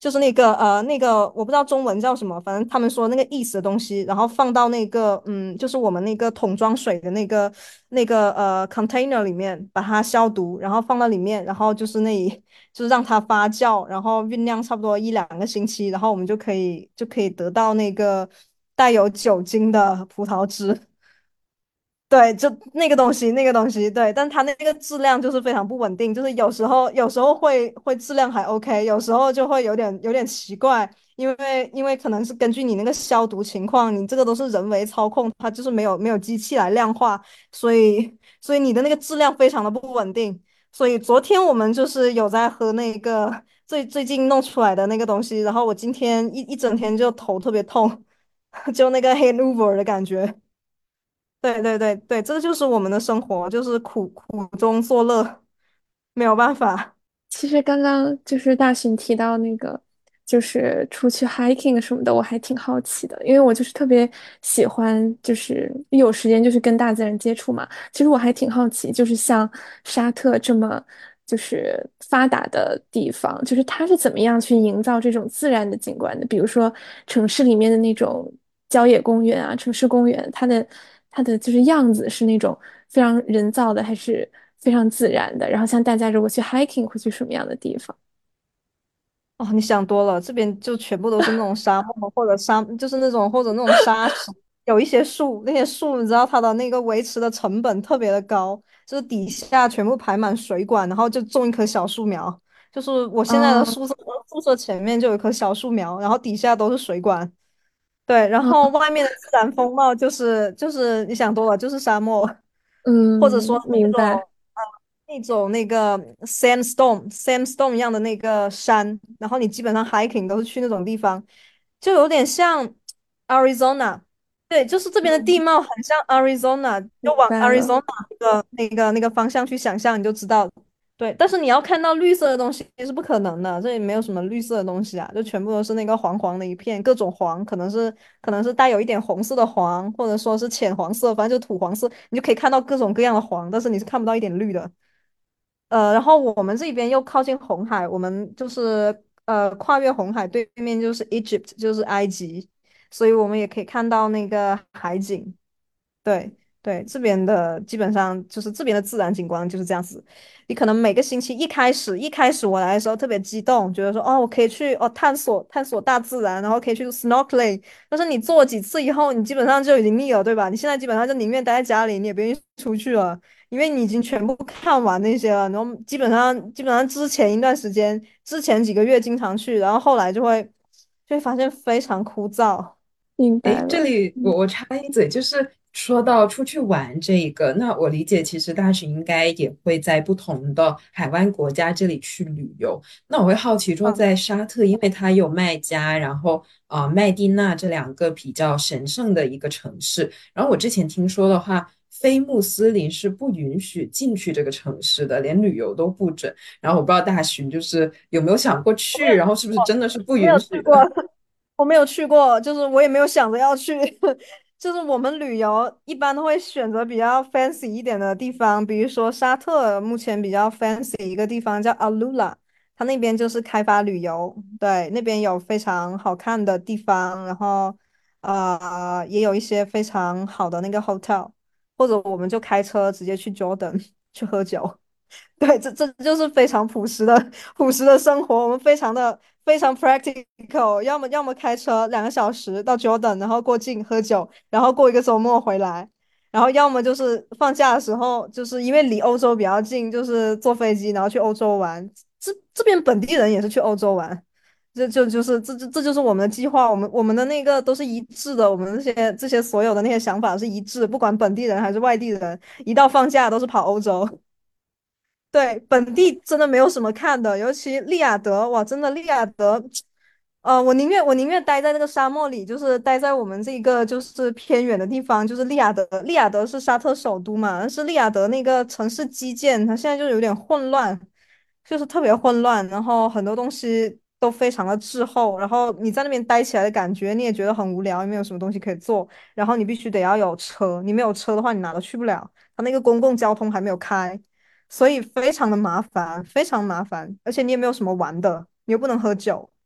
就是那个呃那个我不知道中文叫什么，反正他们说那个意思的东西，然后放到那个嗯，就是我们那个桶装水的那个那个呃 container 里面，把它消毒，然后放到里面，然后就是那里就是让它发酵，然后酝酿差不多一两个星期，然后我们就可以就可以得到那个带有酒精的葡萄汁。对，就那个东西，那个东西，对，但它那个质量就是非常不稳定，就是有时候有时候会会质量还 OK，有时候就会有点有点奇怪，因为因为可能是根据你那个消毒情况，你这个都是人为操控，它就是没有没有机器来量化，所以所以你的那个质量非常的不稳定。所以昨天我们就是有在喝那个最最近弄出来的那个东西，然后我今天一一整天就头特别痛，就那个 hangover 的感觉。对对对对，这就是我们的生活，就是苦苦中作乐，没有办法。 其实刚刚就是大寻提到那个，就是出去 hiking 什么的，我还挺好奇的，因为我就是特别喜欢，就是一有时间就是跟大自然接触嘛。其实我还挺好奇，就是像沙特这么就是发达的地方，就是它是怎么样去营造这种自然的景观的？比如说城市里面的那种郊野公园啊，城市公园，它的它的就是样子是那种非常人造的，还是非常自然的？然后像大家如果去 hiking 会去什么样的地方？ 哦，你想多了，这边就全部都是那种沙漠或者沙，就是那种或者那种沙石，有一些树，那些树你知道它的那个维持的成本特别的高，就是底下全部排满水管，然后就种一棵小树苗。就是我现在的啊宿舍宿舍前面就有一棵小树苗，然后底下都是水管。对，然后啊外面的自然风貌就是就是你想多了，就是沙漠，或者说嗯， 那种明白， 呃那种那个 sandstone sandstone 一样的那个山，然后你基本上 hiking 都是去那种地方，就有点像 Arizona，对，就是这边的地嗯， 貌很像 Arizona，就明往白了， Arizona 那个那个那个方向去想象，你就知道。对，但是你要看到绿色的东西是不可能的，这里没有什么绿色的东西啊，就全部都是那个黄黄的一片，各种黄，可能是可能是带有一点红色的黄，或者说是浅黄色，反正就土黄色，你就可以看到各种各样的黄，但是你是看不到一点绿的。呃，然后我们这边又靠近红海，我们就是呃跨越红海对面就是 Egypt，就是埃及，所以我们也可以看到那个海景。对对，这边的基本上就是这边的自然景观就是这样子。你可能每个星期一开始，一开始我来的时候特别激动，觉得说哦，我可以去哦探索探索大自然，然后可以去 snorkeling。但是你做了几次以后，你基本上就已经腻了，对吧？你现在基本上就宁愿待在家里，你也不愿意出去了，因为你已经全部看完那些了。然后基本上基本上之前一段时间，之前几个月经常去，然后后来就会就会发现非常枯燥。 诶， 明白了， 这里我嗯我插一嘴，就是说到出去玩这一个，那我理解其实大使应该也会在不同的海湾国家这里去旅游。那我会好奇说， 嗯。 在沙特，因为它有麦加，然后呃麦地那这两个比较神圣的一个城市，然后我之前听说的话，非穆斯林是不允许进去这个城市的，连旅游都不准。然后我不知道大寻就是有没有想过去，然后是不是真的是不没有允去过， 许的？ 我没有去过，就是我也没有想着要去。就是我们旅游一般都会选择比较 fancy 一点的地方，比如说沙特，目前比较 fancy 一个地方叫 Alula，它那边就是开发旅游，对，那边有非常好看的地方，然后呃也有一些非常好的那个 hotel，或者我们就开车直接去 Jordan 去喝酒。对，这这就是非常朴实的朴实的生活，我们非常的非常 practical，要么要么开车两个小时到 Jordan，然后过境喝酒，然后过一个周末回来，然后要么就是放假的时候，就是因为离欧洲比较近，就是坐飞机然后去欧洲玩，这这边本地人也是去欧洲玩。这就就是这这这就是我们的计划，我们我们的那个都是一致的，我们这些这些所有的那些想法是一致，不管本地人还是外地人，一到放假都是跑欧洲。对，本地真的没有什么看的，尤其利雅得，哇，真的利雅得，呃，我宁愿我宁愿待在那个沙漠里，就是待在我们这个就是偏远的地方，就是利雅得。利雅得是沙特首都嘛，但是利雅得那个城市基建，它现在就有点混乱，就是特别混乱，然后很多东西都非常的滞后，然后你在那边待起来的感觉，你也觉得很无聊，也没有什么东西可以做，然后你必须得要有车，你没有车的话，你哪都去不了，它那个公共交通还没有开。所以非常的麻烦，非常麻烦，而且你也没有什么玩的，你又不能喝酒。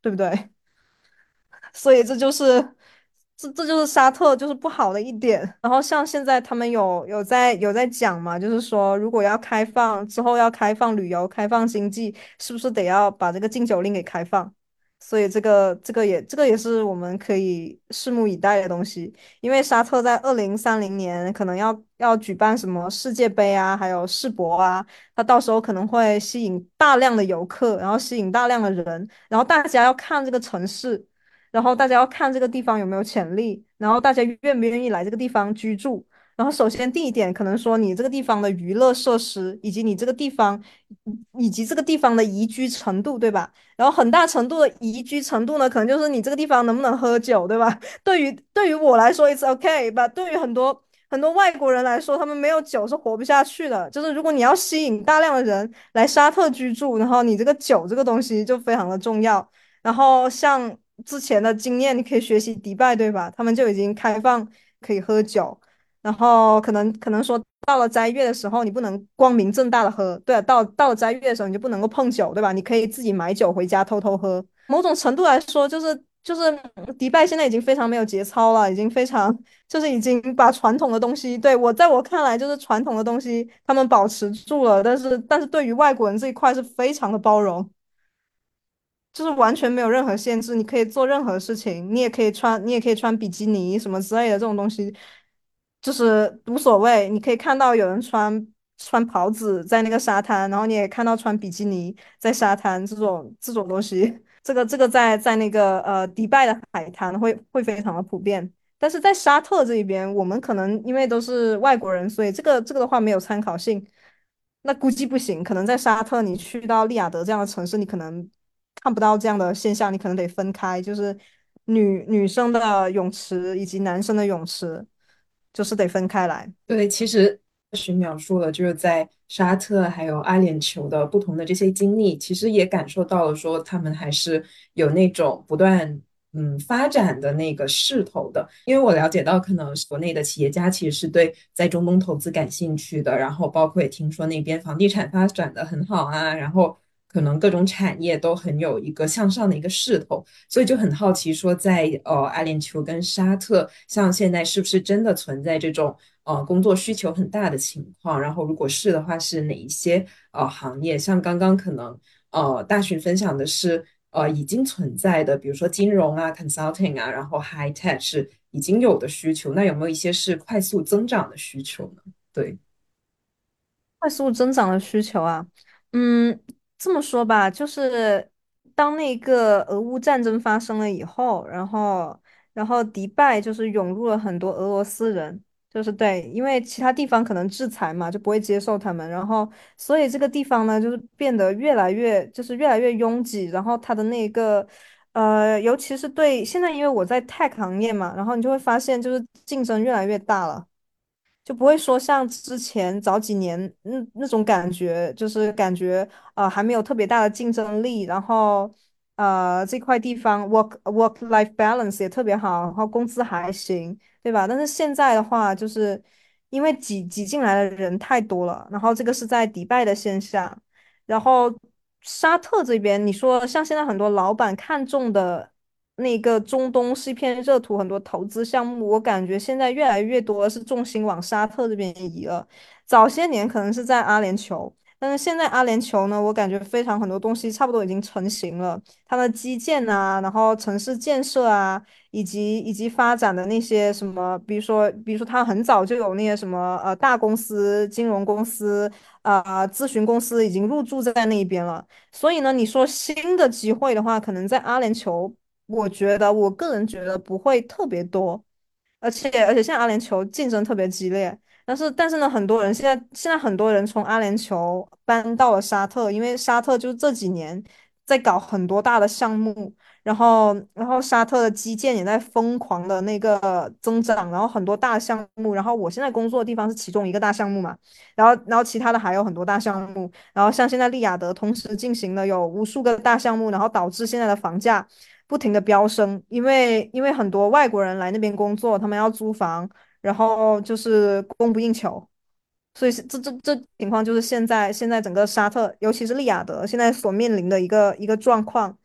对不对？所以这就是这这就是沙特就是不好的一点。然后像现在他们有有在有在讲嘛，就是说如果要开放之后要开放旅游、开放经济，是不是得要把这个禁酒令给开放？所以这个这个也这个也是我们可以拭目以待的东西。因为沙特在二零三零年可能要要举办什么世界杯啊，还有世博啊，它到时候可能会吸引大量的游客，然后吸引大量的人，然后大家要看这个城市。然后大家要看这个地方有没有潜力，然后大家愿不愿意来这个地方居住。然后首先第一点，可能说你这个地方的娱乐设施，以及你这个地方，以及这个地方的宜居程度，对吧？然后很大程度的宜居程度呢，可能就是你这个地方能不能喝酒，对吧？对于对于我来说，it's okay，吧？对于很多很多外国人来说，他们没有酒是活不下去的。就是如果你要吸引大量的人来沙特居住，然后你这个酒这个东西就非常的重要。然后像之前的经验，你可以学习迪拜，对吧？他们就已经开放可以喝酒，然后可能可能说到了斋月的时候，你不能光明正大的喝，对啊，到到了斋月的时候，你就不能够碰酒，对吧？你可以自己买酒回家偷偷喝。某种程度来说，就是就是迪拜现在已经非常没有节操了，已经非常就是已经把传统的东西，对我在我看来就是传统的东西他们保持住了，但是但是对于外国人这一块是非常的包容。就是完全没有任何限制，你可以做任何事情，你也可以穿，你也可以穿比基尼什么之类的这种东西，就是无所谓。你可以看到有人穿穿袍子在那个沙滩，然后你也看到穿比基尼在沙滩这种这种东西，这个这个在在那个呃迪拜的海滩会会非常的普遍。但是在沙特这一边，我们可能因为都是外国人，所以这个这个的话没有参考性。那估计不行，可能在沙特，你去到利雅得这样的城市，你可能看不到这样的现象，你可能得分开，就是女女生的泳池以及男生的泳池，就是得分开来。 对，其实是描述了就是在沙特还有阿联酋的不同的这些经历，其实也感受到了说他们还是有那种不断嗯发展的那个势头的。因为我了解到，可能国内的企业家其实是对在中东投资感兴趣的，然后包括也听说那边房地产发展的很好啊，然后可能各种产业都很有一个向上的一个势头。所以就很好奇说在，呃阿联酋跟沙特，像现在是不是真的存在这种呃工作需求很大的情况？然后如果是的话，是哪一些呃行业？像刚刚可能呃大群分享的是呃已经存在的，比如说金融啊、consulting 啊，然后 high tech 是已经有的需求，那有没有一些是快速增长的需求呢？对。 快速增长的需求啊，嗯，这么说吧，就是当那个俄乌战争发生了以后，然后然后迪拜就是涌入了很多俄罗斯人，就是对，因为其他地方可能制裁嘛，就不会接受他们，然后所以这个地方呢，就是变得越来越就是越来越拥挤，然后它的那个呃，尤其是对现在，因为我在 tech 行业嘛，然后你就会发现就是竞争越来越大了。就不会说像之前早几年那那种感觉，就是感觉呃还没有特别大的竞争力，然后呃这块地方 work work life balance 也特别好，然后工资还行，对吧？但是现在的话，就是因为挤挤进来的人太多了，然后这个是在迪拜的现象，然后沙特这边，你说像现在很多老板看中的那个中东是一片热土，很多投资项目，我感觉现在越来越多是重心往沙特这边移了。早些年可能是在阿联酋，但是现在阿联酋呢，我感觉非常很多东西差不多已经成型了，它的基建啊，然后城市建设啊，以及以及发展的那些什么，比如说比如说它很早就有那些什么呃大公司、金融公司啊、咨询公司已经入驻在那边了。所以呢，你说新的机会的话，可能在阿联酋，我觉得我个人觉得不会特别多，而且而且现在阿联酋竞争特别激烈，但是但是呢，很多人现在现在很多人从阿联酋搬到了沙特，因为沙特就这几年在搞很多大的项目，然后然后沙特的基建也在疯狂的那个增长，然后很多大项目，然后我现在工作的地方是其中一个大项目嘛，然后然后其他的还有很多大项目。然后像现在利雅得同时进行的有无数个大项目，然后导致现在的房价不停的飙升，因为因为很多外国人来那边工作，他们要租房，然后就是供不应求，所以是这这这情况就是现在现在整个沙特，尤其是利雅得现在所面临的一个一个状况。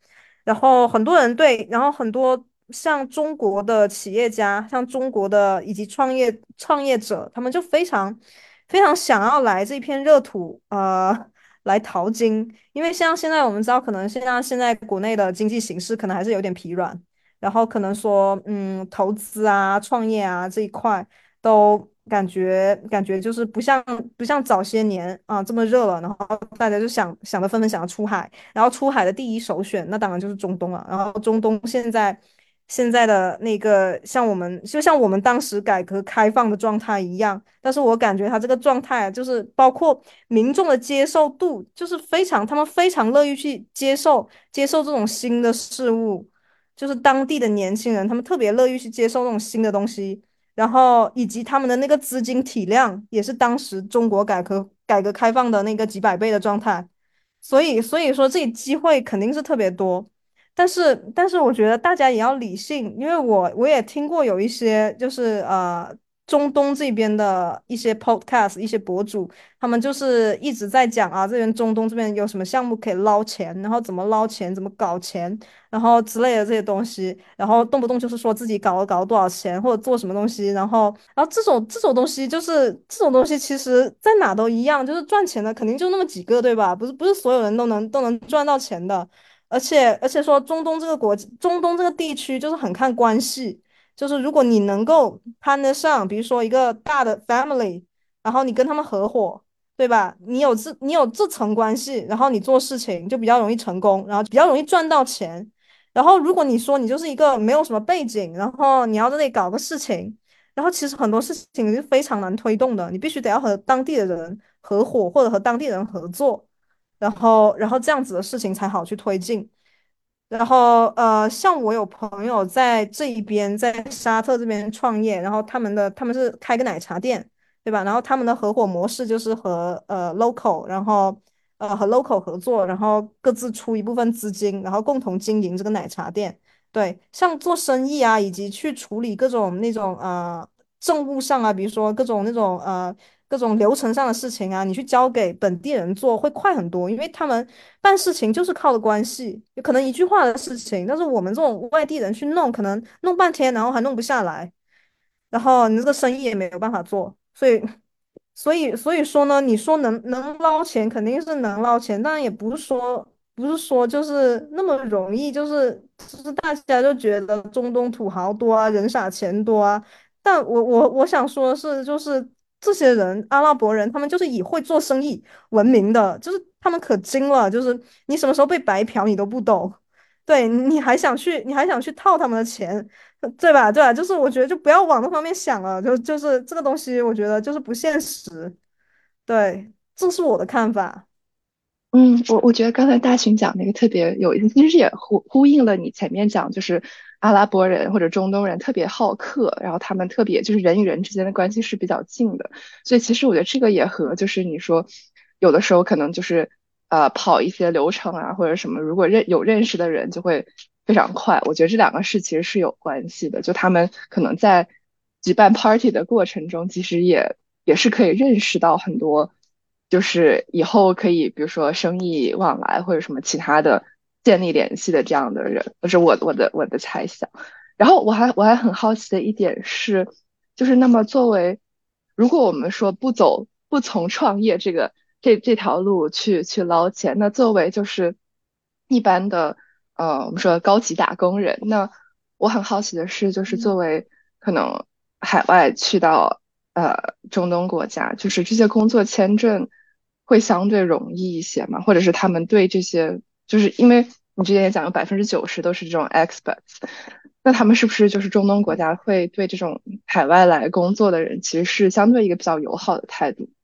然后很多人对，然后很多像中国的企业家，像中国的以及创业创业者，他们就非常非常想要来这片热土，呃，来淘金。因为像现在我们知道，可能现在现在国内的经济形势可能还是有点疲软，然后可能说，嗯，投资啊、创业啊这一块都感觉感觉就是不像不像早些年啊这么热了，然后大家就想想的纷纷想要出海。然后出海的第一首选，那当然就是中东了。然后中东现在现在的那个，像我们就像我们当时改革开放的状态一样，但是我感觉它这个状态啊就是包括民众的接受度，就是非常，他们非常乐意去接受接受这种新的事物，就是当地的年轻人，他们特别乐意去接受这种新的东西。然后以及他们的那个资金体量也是当时中国改革改革开放的那个几百倍的状态，所以所以说这机会肯定是特别多，但是但是我觉得大家也要理性，因为我我也听过有一些就是呃中东这边的一些 podcast 一些博主，他们就是一直在讲啊这边中东这边有什么项目可以捞钱，然后怎么捞钱，怎么搞钱，然后之类的这些东西，然后动不动就是说自己搞了搞了多少钱或者做什么东西，然后然后这种这种东西就是这种东西，其实在哪都一样，就是赚钱的肯定就那么几个，对吧？不是不是所有人都能都能赚到钱的，而且而且说中东这个国中东这个地区就是很看关系，就是如果你能够攀得上，比如说一个大的 family，然后你跟他们合伙。对吧？你有这你有这层关系，然后你做事情就比较容易成功，然后比较容易赚到钱。然后如果你说你就是一个没有什么背景，然后你要在那里搞个事情，然后其实很多事情是非常难推动的，你必须得要和当地的人合伙或者和当地人合作，然后然后这样子的事情才好去推进。然后呃，像我有朋友在这一边，在沙特这边创业，然后他们的他们是开个奶茶店，对吧？然后他们的合伙模式就是和呃 local，然后呃和 local 合作，然后各自出一部分资金，然后共同经营这个奶茶店。对，像做生意啊，以及去处理各种那种呃政务上啊，比如说各种那种呃各种流程上的事情啊，你去交给本地人做会快很多，因为他们办事情就是靠的关系，有可能一句话的事情，但是我们这种外地人去弄，可能弄半天，然后还弄不下来。然后你这个生意也没有办法做，所以，所以，所以说呢，你说能能捞钱，肯定是能捞钱，但也不是说不是说就是那么容易，就是就是大家就觉得中东土豪多啊，人傻钱多啊，但我我我想说的是，就是这些人，阿拉伯人，他们就是以会做生意闻名的，就是他们可精了，就是你什么时候被白嫖你都不懂，对，你还想去，你还想去套他们的钱。对吧？对吧？就是我觉得就不要往那方面想了，就就是这个东西，我觉得就是不现实。对，这是我的看法。 嗯，我我觉得刚才大群讲那个特别有意思，其实也呼呼应了你前面讲，就是阿拉伯人或者中东人特别好客，然后他们特别就是人与人之间的关系是比较近的，所以其实我觉得这个也和就是你说有的时候可能就是呃跑一些流程啊或者什么，如果认有认识的人就会非常快，我觉得这两个事其实是有关系的，就他们可能在举办 party 的过程中，其实也也是可以认识到很多。就是以后可以，比如说生意往来或者什么其他的建立联系的这样的人，这是我我的我的猜想。然后我还我还很好奇的一点是，就是那么作为如果我们说不走不从创业这个这这条路去去捞钱，那作为就是一般的呃我们说高级打工人，那我很好奇的是，就是作为可能海外去到呃中东国家，就是这些工作签证会相对容易一些嘛？或者是他们对这些，就是因为你之前也讲有百分之九十都是这种 expats，那他们是不是就是中东国家会对这种海外来工作的人，其实是相对一个比较友好的态度？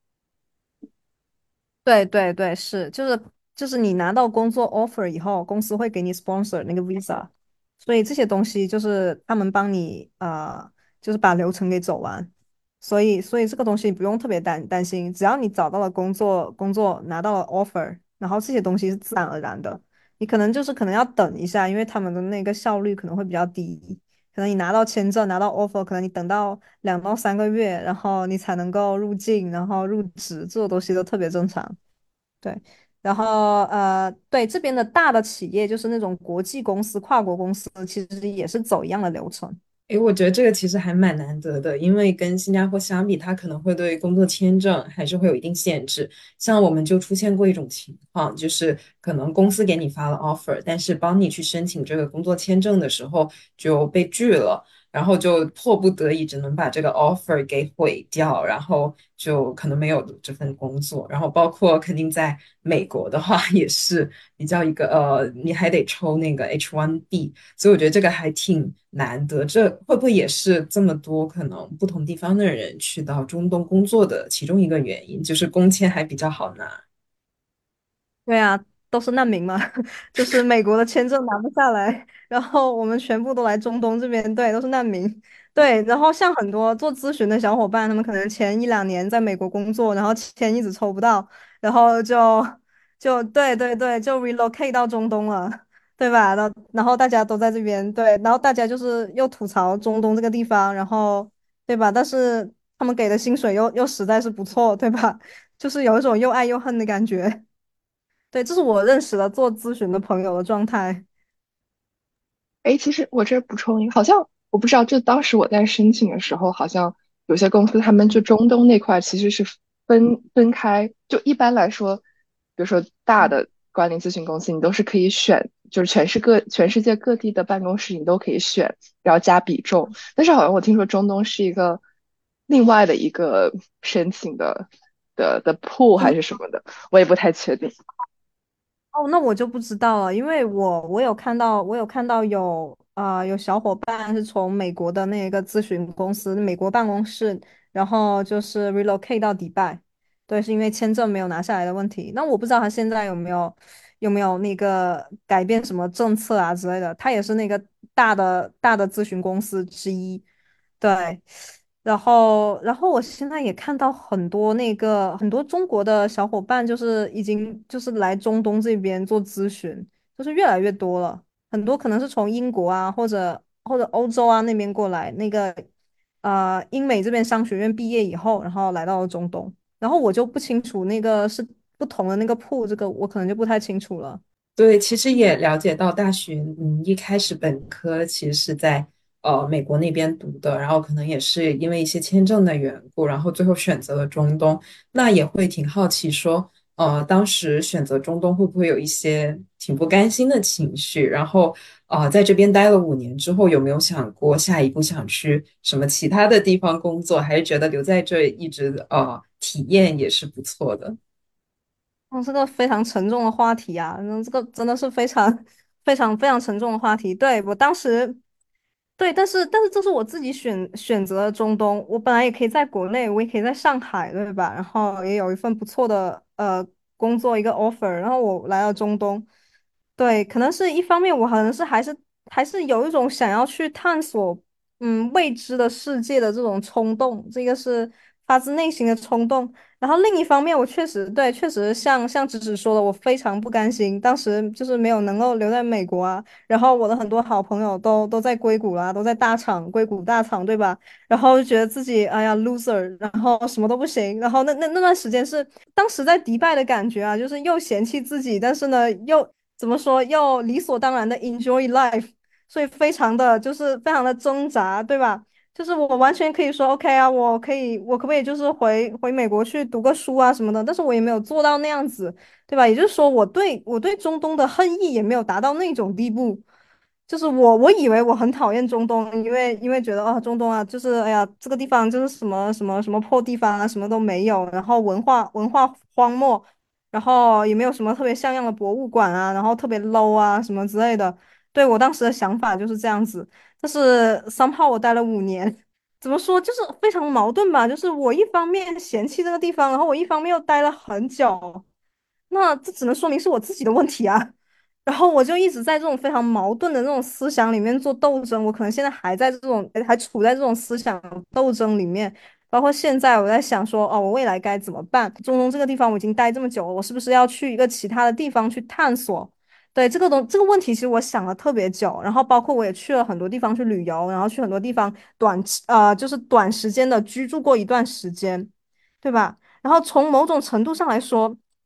对对对，是，就是就是你拿到工作 offer 以后，公司会给你 sponsor 那个 visa，所以这些东西就是他们帮你呃，就是把流程给走完，所以所以这个东西不用特别担担心，只要你找到了工作，工作拿到了 offer，然后这些东西是自然而然的，你可能就是可能要等一下，因为他们的那个效率可能会比较低，可能你拿到签证，拿到 offer，可能你等到两到三个月，然后你才能够入境，然后入职，这种东西都特别正常。对， 然后呃，对这边的大的企业，就是那种国际公司、跨国公司，其实也是走一样的流程。 诶，我觉得这个其实还蛮难得的，因为跟新加坡相比，它可能会对工作签证还是会有一定限制。像我们就出现过一种情况，就是可能公司给你发了 offer，但是帮你去申请这个工作签证的时候就被拒了，然后就迫不得已只能把这个 offer 给毁掉，然后就可能没有这份工作。然后包括肯定在美国的话，也是比较一个呃，你还得抽那个 H 一 B。所以我觉得这个还挺难得，这会不会也是这么多可能不同地方的人去到中东工作的其中一个原因，就是工签还比较好拿。 对啊，都是难民嘛，就是美国的签证拿不下来，然后我们全部都来中东这边，对，都是难民。对，然后像很多做咨询的小伙伴，他们可能前一两年在美国工作，然后签一直抽不到，然后就就对对对，就 relocate 到中东了，对吧？然后然后大家都在这边，对，然后大家就是又吐槽中东这个地方，然后对吧？但是他们给的薪水又又实在是不错，对吧？就是有一种又爱又恨的感觉。对，这是我认识的做咨询的朋友的状态。 哎，其实我这儿补充一个，好像我不知道，就当时我在申请的时候，好像有些公司他们就中东那块儿其实是分分开，就一般来说，比如说大的管理咨询公司，你都是可以选，就是全世各全世界各地的办公室你都可以选，然后加比重。但是好像我听说中东是一个另外的一个申请的的的 pool 还是什么的，我也不太确定。 哦，那我就不知道了，因为我我有看到，我有看到有啊、呃有小伙伴是从美国的那个咨询公司美国办公室，然后就是 relocate 到迪拜，对，是因为签证没有拿下来的问题。那我不知道他现在有没有有没有那个改变什么政策啊之类的。他也是那个大的大的咨询公司之一，对。然后，然后我现在也看到很多那个很多中国的小伙伴，就是已经就是来中东这边做咨询，就是越来越多了。很多可能是从英国啊，或者或者欧洲啊那边过来，那个呃英美这边商学院毕业以后，然后来到了中东。然后我就不清楚那个是不同的那个铺，这个我可能就不太清楚了。 对，其实也了解到大学，嗯，一开始本科其实是在呃美国那边读的，然后可能也是因为一些签证的缘故，然后最后选择了中东。那也会挺好奇说，呃，当时选择中东会不会有一些挺不甘心的情绪？然后呃，在这边待了五年之后，有没有想过下一步想去什么其他的地方工作？还是觉得留在这一直呃体验也是不错的？ 嗯，这个非常沉重的话题啊，嗯，这个真的是非常非常非常沉重的话题。对，我当时，对，但是但是这是我自己选选择的中东，我本来也可以在国内，我也可以在上海，对吧？然后也有一份不错的呃工作一个 offer，然后我来到中东，对，可能是一方面，我可能是还是还是有一种想要去探索嗯未知的世界的这种冲动，这个是发自内心的冲动。然后另一方面，我确实对，确实像像直直说的，我非常不甘心，当时就是没有能够留在美国啊。然后我的很多好朋友都都在硅谷啦，都在大厂，硅谷大厂，对吧？然后就觉得自己哎呀 loser，然后什么都不行。然后那那那段时间是当时在迪拜的感觉啊，就是又嫌弃自己，但是呢又怎么说，又理所当然的 enjoy life，所以非常的就是非常的挣扎，对吧？就是我完全可以说 OK 啊，我可以，我可不可以就是回回美国去读个书啊什么的？但是我也没有做到那样子，对吧？也就是说，我对我对中东的恨意也没有达到那种地步。就是我我以为我很讨厌中东，因为因为觉得啊中东啊，就是哎呀这个地方就是什么什么什么破地方啊，什么都没有，然后文化文化荒漠，然后也没有什么特别像样的博物馆啊，然后特别 low 啊什么之类的。对，我当时的想法就是这样子。但是 somehow 我待了五年，怎么说就是非常矛盾吧？就是我一方面嫌弃这个地方，然后我一方面又待了很久，那这只能说明是我自己的问题啊。然后我就一直在这种非常矛盾的这种思想里面做斗争，我可能现在还在这种还处在这种思想斗争里面。包括现在我在想说，哦，我未来该怎么办？中东这个地方我已经待这么久了，我是不是要去一个其他的地方去探索？对，这个东这个问题，其实我想了特别久，然后包括我也去了很多地方去旅游，然后去很多地方短期呃就是短时间的居住过一段时间，对吧？然后从某种程度上来说，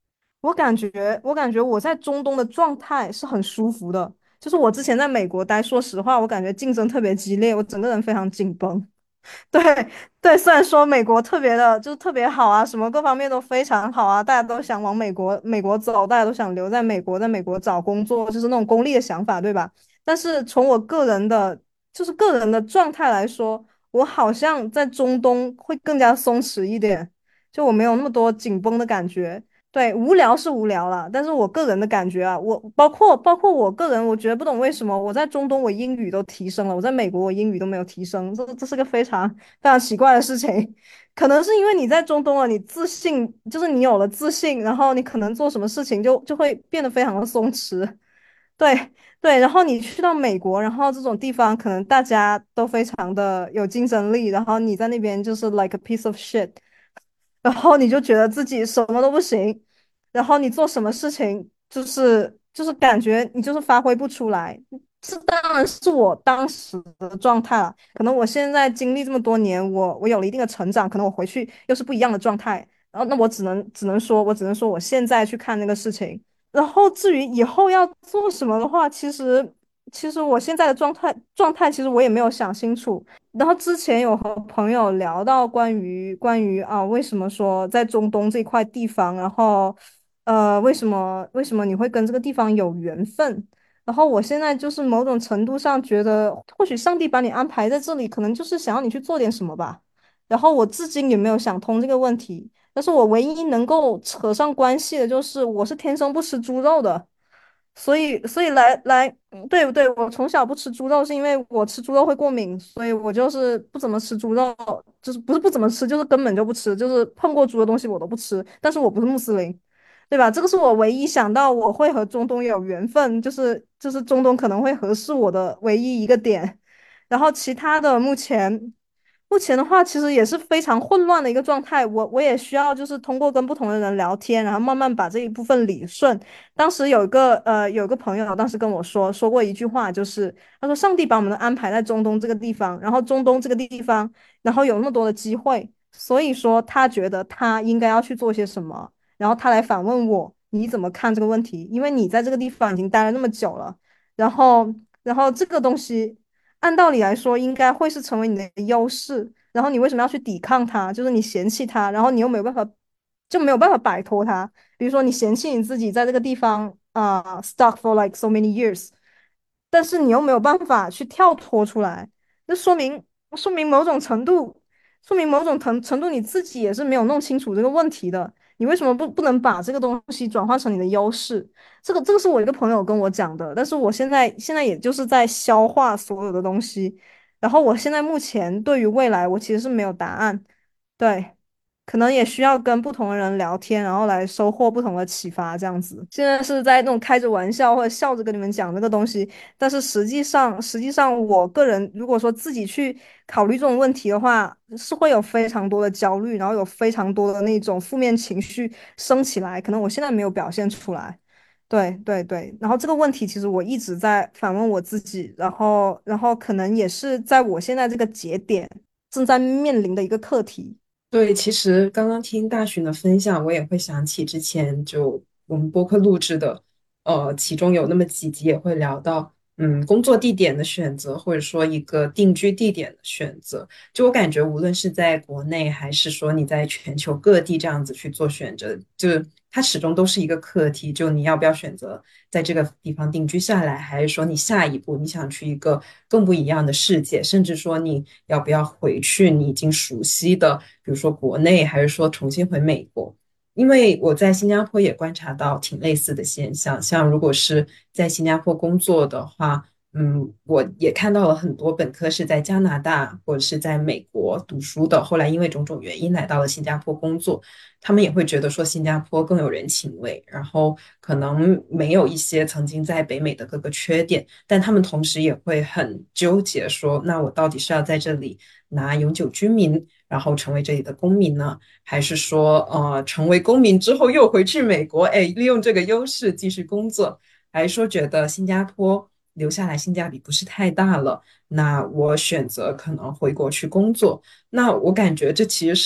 我感觉，我感觉我在中东的状态是很舒服的。就是我之前在美国待，说实话，我感觉竞争特别激烈，我整个人非常紧绷。对对，虽然说美国特别的，就是特别好啊，什么各方面都非常好啊，大家都想往美国美国走，大家都想留在美国，在美国找工作，就是那种功利的想法，对吧？但是从我个人的，就是个人的状态来说，我好像在中东会更加松弛一点，就我没有那么多紧绷的感觉。对，无聊是无聊了，但是我个人的感觉啊，我包括包括我个人，我觉得不懂为什么我在中东我英语都提升了，我在美国我英语都没有提升，这这是个非常非常奇怪的事情。可能是因为你在中东了，你自信，就是你有了自信，然后你可能做什么事情就就会变得非常的松弛。对对，然后你去到美国，然后这种地方可能大家都非常的有竞争力，然后你在那边就是 like a piece of shit。然后你就觉得自己什么都不行，然后你做什么事情就是就是感觉你就是发挥不出来。这当然是我当时的状态了，可能我现在经历这么多年，我我有了一定的成长，可能我回去又是不一样的状态。然后那我只能只能说，我只能说我现在去看那个事情。然后至于以后要做什么的话，其实其实我现在的状态状态，其实我也没有想清楚。然后之前有和朋友聊到关于关于啊，为什么说在中东这块地方，然后呃，为什么为什么你会跟这个地方有缘分？然后我现在就是某种程度上觉得，或许上帝把你安排在这里，可能就是想要你去做点什么吧。然后我至今也没有想通这个问题，但是我唯一能够扯上关系的就是我是天生不吃猪肉的。所以，所以来来，嗯对不对？我从小不吃猪肉，是因为我吃猪肉会过敏，所以我就是不怎么吃猪肉，就是不是不怎么吃，就是根本就不吃，就是碰过猪的东西我都不吃。但是我不是穆斯林，对吧？这个是我唯一想到我会和中东有缘分，就是就是中东可能会合适我的唯一一个点。然后其他的目前目前的话，其实也是非常混乱的一个状态。我我也需要就是通过跟不同的人聊天，然后慢慢把这一部分理顺。当时有一个呃有一个朋友当时跟我说说过一句话，就是他说上帝把我们的安排在中东这个地方，然后中东这个地方，然后有那么多的机会，所以说他觉得他应该要去做些什么，然后他来反问我你怎么看这个问题？因为你在这个地方已经待了那么久了，然后然后这个东西按道理来说应该会是成为你的优势，然后你为什么要去抵抗它？就是你嫌弃它，然后你又没有办法就没有办法摆脱它。比如说你嫌弃你自己在这个地方啊、呃 stuck for like so many years，但是你又没有办法去跳脱出来，那说明说明某种程度，说明某种程程度你自己也是没有弄清楚这个问题的。你为什么不不能把这个东西转化成你的优势？这个这个是我一个朋友跟我讲的，但是我现在现在也就是在消化所有的东西，然后我现在目前对于未来我其实是没有答案，对。可能也需要跟不同的人聊天，然后来收获不同的启发，这样子。现在是在那种开着玩笑或者笑着跟你们讲这个东西，但是实际上，实际上我个人如果说自己去考虑这种问题的话，是会有非常多的焦虑，然后有非常多的那种负面情绪升起来，可能我现在没有表现出来。对对对，然后这个问题其实我一直在反问我自己，然后然后可能也是在我现在这个节点正在面临的一个课题。 对，其实刚刚听大寻的分享，我也会想起之前就我们播客录制的，呃，其中有那么几集也会聊到，嗯，工作地点的选择，或者说一个定居地点的选择。就我感觉，无论是在国内，还是说你在全球各地这样子去做选择，就它始终都是一个课题。就你要不要选择在这个地方定居下来，还是说你下一步你想去一个更不一样的世界，甚至说你要不要回去你已经熟悉的，比如说国内，还是说重新回美国？因为我在新加坡也观察到挺类似的现象，像如果是在新加坡工作的话，嗯，我也看到了很多本科是在加拿大或者是在美国读书的，后来因为种种原因来到了新加坡工作，他们也会觉得说新加坡更有人情味，然后可能没有一些曾经在北美的各个缺点，但他们同时也会很纠结说，那我到底是要在这里拿永久居民，然后成为这里的公民呢，还是说呃成为公民之后又回去美国，哎，利用这个优势继续工作？还是说觉得新加坡留下来性价比不是太大了，那我选择可能回国去工作。那我感觉这其实是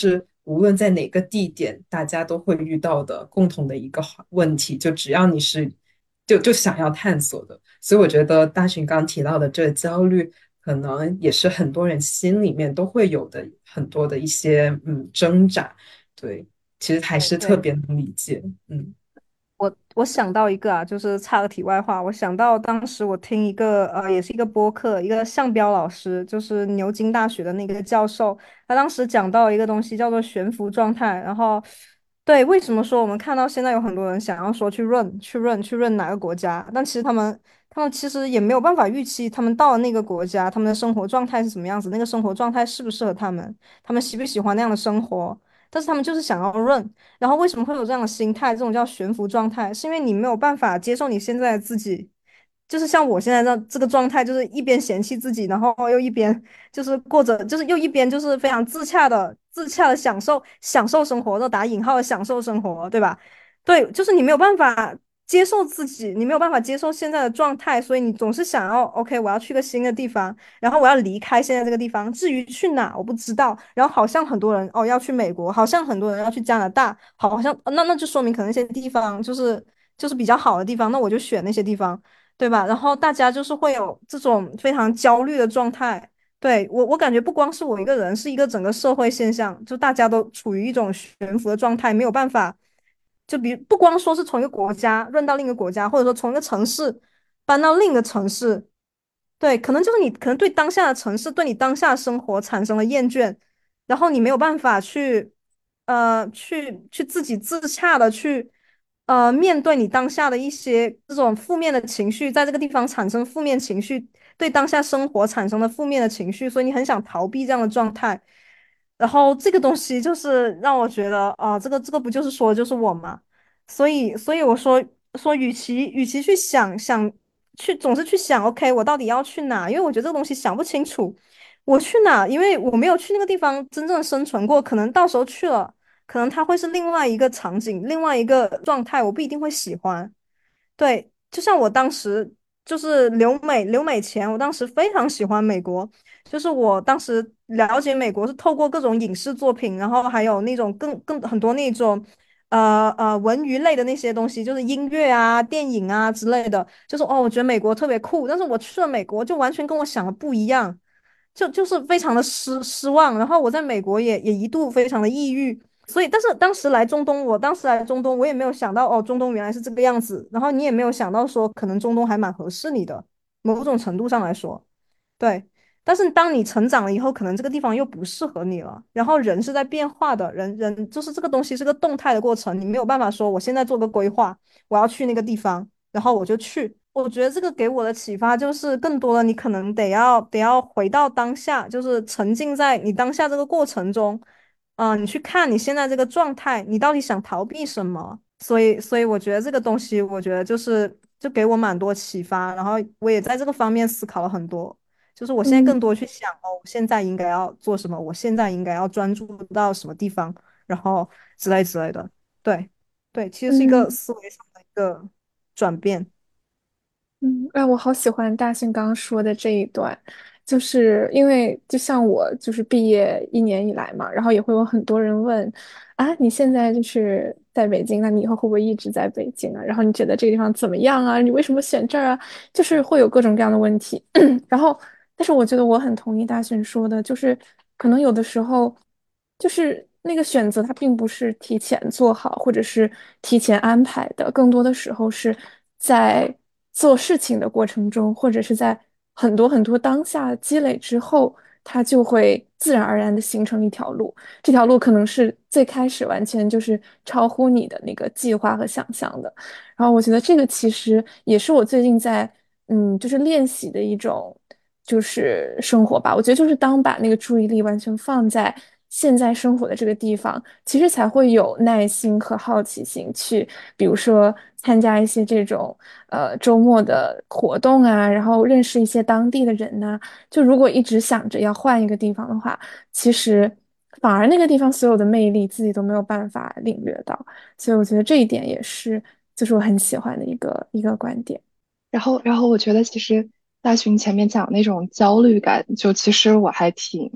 无论在哪个地点，大家都会遇到的共同的一个问题，就只要你是就就想要探索的。所以我觉得大寻刚提到的这个焦虑，可能也是很多人心里面都会有的很多的一些嗯挣扎。对，其实还对对。 是特别能理解。嗯我我想到一个啊，就是插个题外话，我想到当时我听一个呃，也是一个播客，一个项彪老师，就是牛津大学的那个教授，他当时讲到一个东西叫做悬浮状态。然后，对，为什么说我们看到现在有很多人想要说去润去润去润哪个国家，但其实他们他们其实也没有办法预期他们到了那个国家，他们的生活状态是什么样子，那个生活状态适不适合他们，他们喜不喜欢那样的生活，但是他们就是想要润。然后为什么会有这样的心态？这种叫悬浮状态，是因为你没有办法接受你现在的自己，就是像我现在这这个状态，就是一边嫌弃自己，然后又一边就是过着，就是又一边就是非常自洽的、自洽的享受享受生活，这打引号的享受生活，对吧？对，就是你没有办法接受自己，你没有办法接受现在的状态，所以你总是想要，OK，我要去个新的地方，然后我要离开现在这个地方，至于去哪我不知道。然后好像很多人哦要去美国，好像很多人要去加拿大，好像那那就说明可能那些地方就是就是比较好的地方，那我就选那些地方，对吧？然后大家就是会有这种非常焦虑的状态。对，我，我感觉不光是我一个人，是一个整个社会现象，就大家都处于一种悬浮的状态，没有办法。就比如不光说是从一个国家润到另一个国家，或者说从一个城市搬到另一个城市，对，可能就是你可能对当下的城市，对你当下的生活产生了厌倦，然后你没有办法去，呃，去去自己自洽的去，呃，面对你当下的一些这种负面的情绪，在这个地方产生负面情绪，对当下生活产生了负面的情绪，所以你很想逃避这样的状态。然后这个东西就是让我觉得啊，这个这个不就是说的就是我吗？所以所以我说说，与其与其去想想去总是去想，OK，我到底要去哪？因为我觉得这个东西想不清楚，我去哪？因为我没有去那个地方真正生存过，可能到时候去了，可能它会是另外一个场景，另外一个状态，我不一定会喜欢。对，就像我当时就是留美留美前，我当时非常喜欢美国，就是我当时了解美国是透过各种影视作品，然后还有那种更更很多那种呃呃文娱类的那些东西，就是音乐啊、电影啊之类的，就是哦，我觉得美国特别酷，但是我去了美国就完全跟我想的不一样，就就是非常的失失望，然后我在美国也也一度非常的抑郁。所以，但是当时来中东，我当时来中东，我也没有想到哦，中东原来是这个样子。然后你也没有想到说，可能中东还蛮合适你的，某种程度上来说，对。但是当你成长了以后，可能这个地方又不适合你了。然后人是在变化的，人人就是这个东西是个动态的过程，你没有办法说我现在做个规划，我要去那个地方，然后我就去。我觉得这个给我的启发就是，更多的你可能得要得要回到当下，就是沉浸在你当下这个过程中。啊、你去看你现在这个状态，你到底想逃避什么？所以，所以我觉得这个东西，我觉得就是就给我蛮多启发，然后我也在这个方面思考了很多。就是我现在嗯更多去想，哦，我现在应该要做什么，我现在应该要专注到什么地方，然后之类之类的。对，对，其实是一个嗯。 思维上的一个转变。 嗯，哎，我好喜欢大兴刚刚说的这一段，就是因为就像我就是毕业一年以来嘛，然后也会有很多人问，啊，你现在就是在北京，那你以后会不会一直在北京啊？然后你觉得这个地方怎么样啊？你为什么选这儿啊？就是会有各种各样的问题。然后，但是我觉得我很同意大勋说的，就是可能有的时候，就是那个选择它并不是提前做好，或者是提前安排的，更多的时候是在做事情的过程中，或者是在很多很多当下积累之后，它就会自然而然的形成一条路。这条路可能是最开始完全就是超乎你的那个计划和想象的。然后我觉得这个其实也是我最近在嗯，就是练习的一种就是生活吧。我觉得就是当把那个注意力完全放在现在生活的这个地方，其实才会有耐心和好奇心去，比如说参加一些这种呃周末的活动啊，然后认识一些当地的人呐、就如果一直想着要换一个地方的话，其实反而那个地方所有的魅力自己都没有办法领略到。所以我觉得这一点也是，就是我很喜欢的一个一个观点。 然后，然后我觉得其实大群前面讲那种焦虑感，就其实我还挺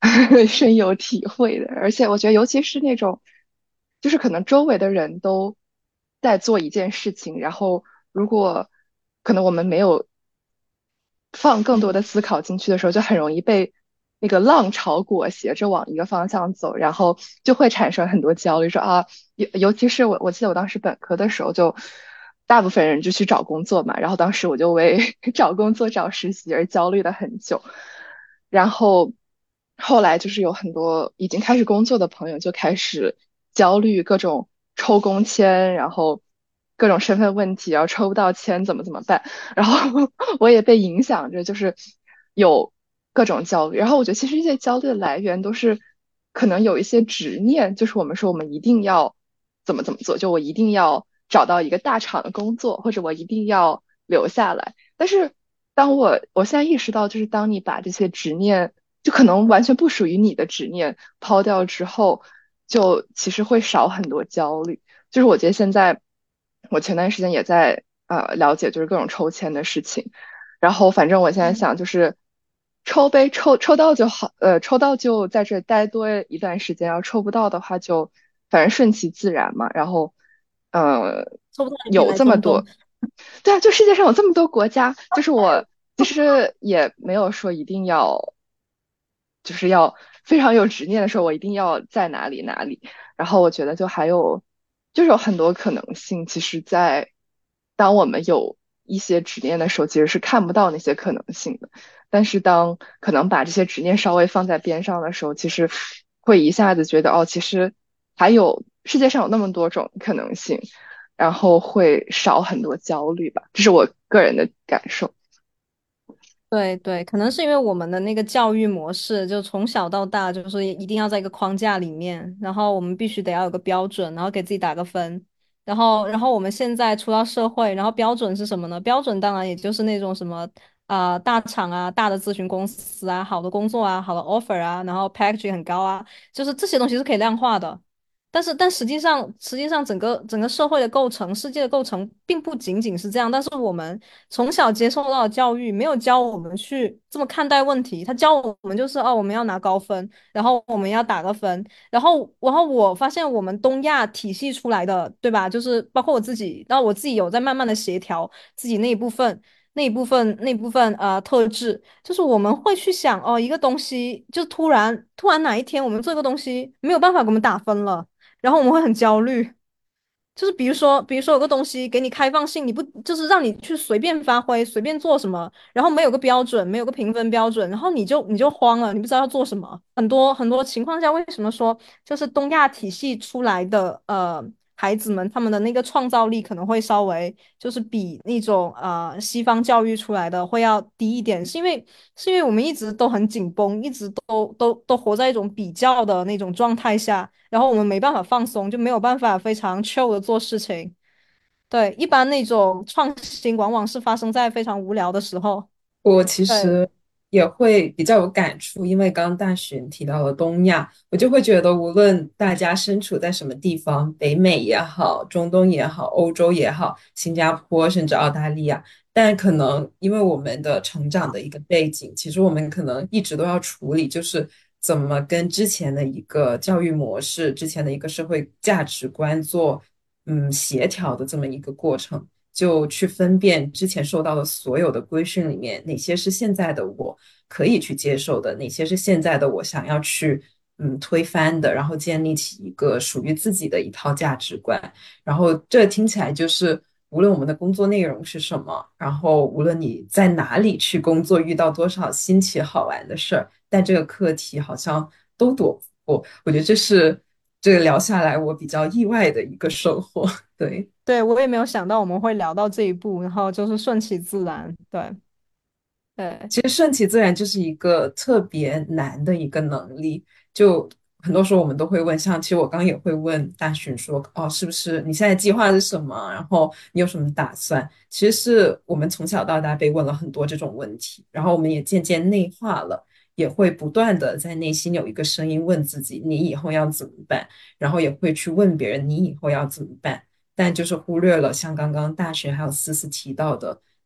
深有体会的。而且我觉得，尤其是那种，就是可能周围的人都在做一件事情，然后如果可能我们没有放更多的思考进去的时候，就很容易被那个浪潮裹挟着往一个方向走，然后就会产生很多焦虑，说啊，尤尤其是我，我记得我当时本科的时候就。大部分人就去找工作嘛，然后当时我就为找工作、找实习而焦虑了很久。然后后来就是有很多已经开始工作的朋友就开始焦虑各种抽工签，然后各种身份问题，然后抽不到签怎么怎么办。然后我也被影响着，就是有各种焦虑。然后我觉得其实这些焦虑的来源都是可能有一些执念，就是我们说我们一定要怎么怎么做，就我一定要找到一个大厂的工作，或者我一定要留下来。但是当我我现在意识到，就是当你把这些执念，就可能完全不属于你的执念抛掉之后，就其实会少很多焦虑。就是我觉得现在，我前段时间也在呃了解就是各种抽签的事情，然后反正我现在想就是抽呗，抽抽到就好，呃，抽到就在这待多一段时间，然后抽不到的话就反正顺其自然嘛。然后呃抽不到你可以有来中东。 这么多。对啊，就世界上有这么多国家，就是我其实也没有说一定要，就是要非常有执念的说，我一定要在哪里哪里。然后我觉得就还有，就是有很多可能性。其实，在当我们有一些执念的时候，其实是看不到那些可能性的。但是当可能把这些执念稍微放在边上的时候，其实会一下子觉得，哦，其实还有世界上有那么多种可能性。然后会少很多焦虑吧，这是我个人的感受。 对对，可能是因为我们的那个教育模式，就从小到大就是一定要在一个框架里面，然后我们必须得要有个标准，然后给自己打个分，然后然后我们现在出到社会，然后标准是什么呢？标准当然也就是那种什么啊、大厂啊、大的咨询公司啊、好的工作啊、好的 offer 啊，然后 package 很高啊，就是这些东西是可以量化的。但是，但实际上，实际上整个整个社会的构成、世界的构成，并不仅仅是这样。但是我们从小接受到的教育，没有教我们去这么看待问题。他教我们就是哦，我们要拿高分，然后我们要打个分，然后，然后我发现我们东亚体系出来的，对吧？就是包括我自己，然后我自己有在慢慢的协调自己那一部分。那一部分那一部分呃特质，就是我们会去想哦，一个东西就突然突然哪一天我们这个东西没有办法给我们打分了。然后我们会很焦虑。就是比如说，比如说有个东西给你开放性，你不就是让你去随便发挥、随便做什么，然后没有个标准，没有个评分标准，然后你就你就慌了，你不知道要做什么。很多很多情况下，为什么说就是东亚体系出来的呃孩子们，他们的那个创造力可能会稍微就是比那种呃西方教育出来的会要低一点，是因为是因为我们一直都很紧绷，一直都都都活在一种比较的那种状态下。然后我们没办法放松，就没有办法非常 chill 的做事情。对，一般那种创新往往是发生在非常无聊的时候。 我其对， 实也会比较有感触，因为刚刚大寻提到了东亚，我就会觉得无论大家身处在什么地方，北美也好，中东也好，欧洲也好，新加坡甚至澳大利亚，但可能因为我们的成长的一个背景，其实我们可能一直都要处理，就是怎么跟之前的一个教育模式、之前的一个社会价值观做嗯协调的这么一个过程。就去分辨之前受到的所有的规训里面，哪些是现在的我可以去接受的，哪些是现在的我想要去嗯推翻的，然后建立起一个属于自己的一套价值观。然后这听起来就是，无论我们的工作内容是什么，然后无论你在哪里去工作，遇到多少新奇好玩的事儿，但这个课题好像都躲不过。我觉得这是这个聊下来我比较意外的一个收获。对。 对，我也没有想到我们会聊到这一步，然后就是顺其自然。对，对， 其实顺其自然就是一个特别难的一个能力，就很多时候我们都会问，像其实我刚刚也会问大寻说，哦，是不是你现在计划是什么？然后你有什么打算？其实是我们从小到大被问了很多这种问题，然后我们也渐渐内化了，也会不断的在内心有一个声音问自己，你以后要怎么办？然后也会去问别人，你以后要怎么办？但就是忽略了像刚刚大学还有思思提到的。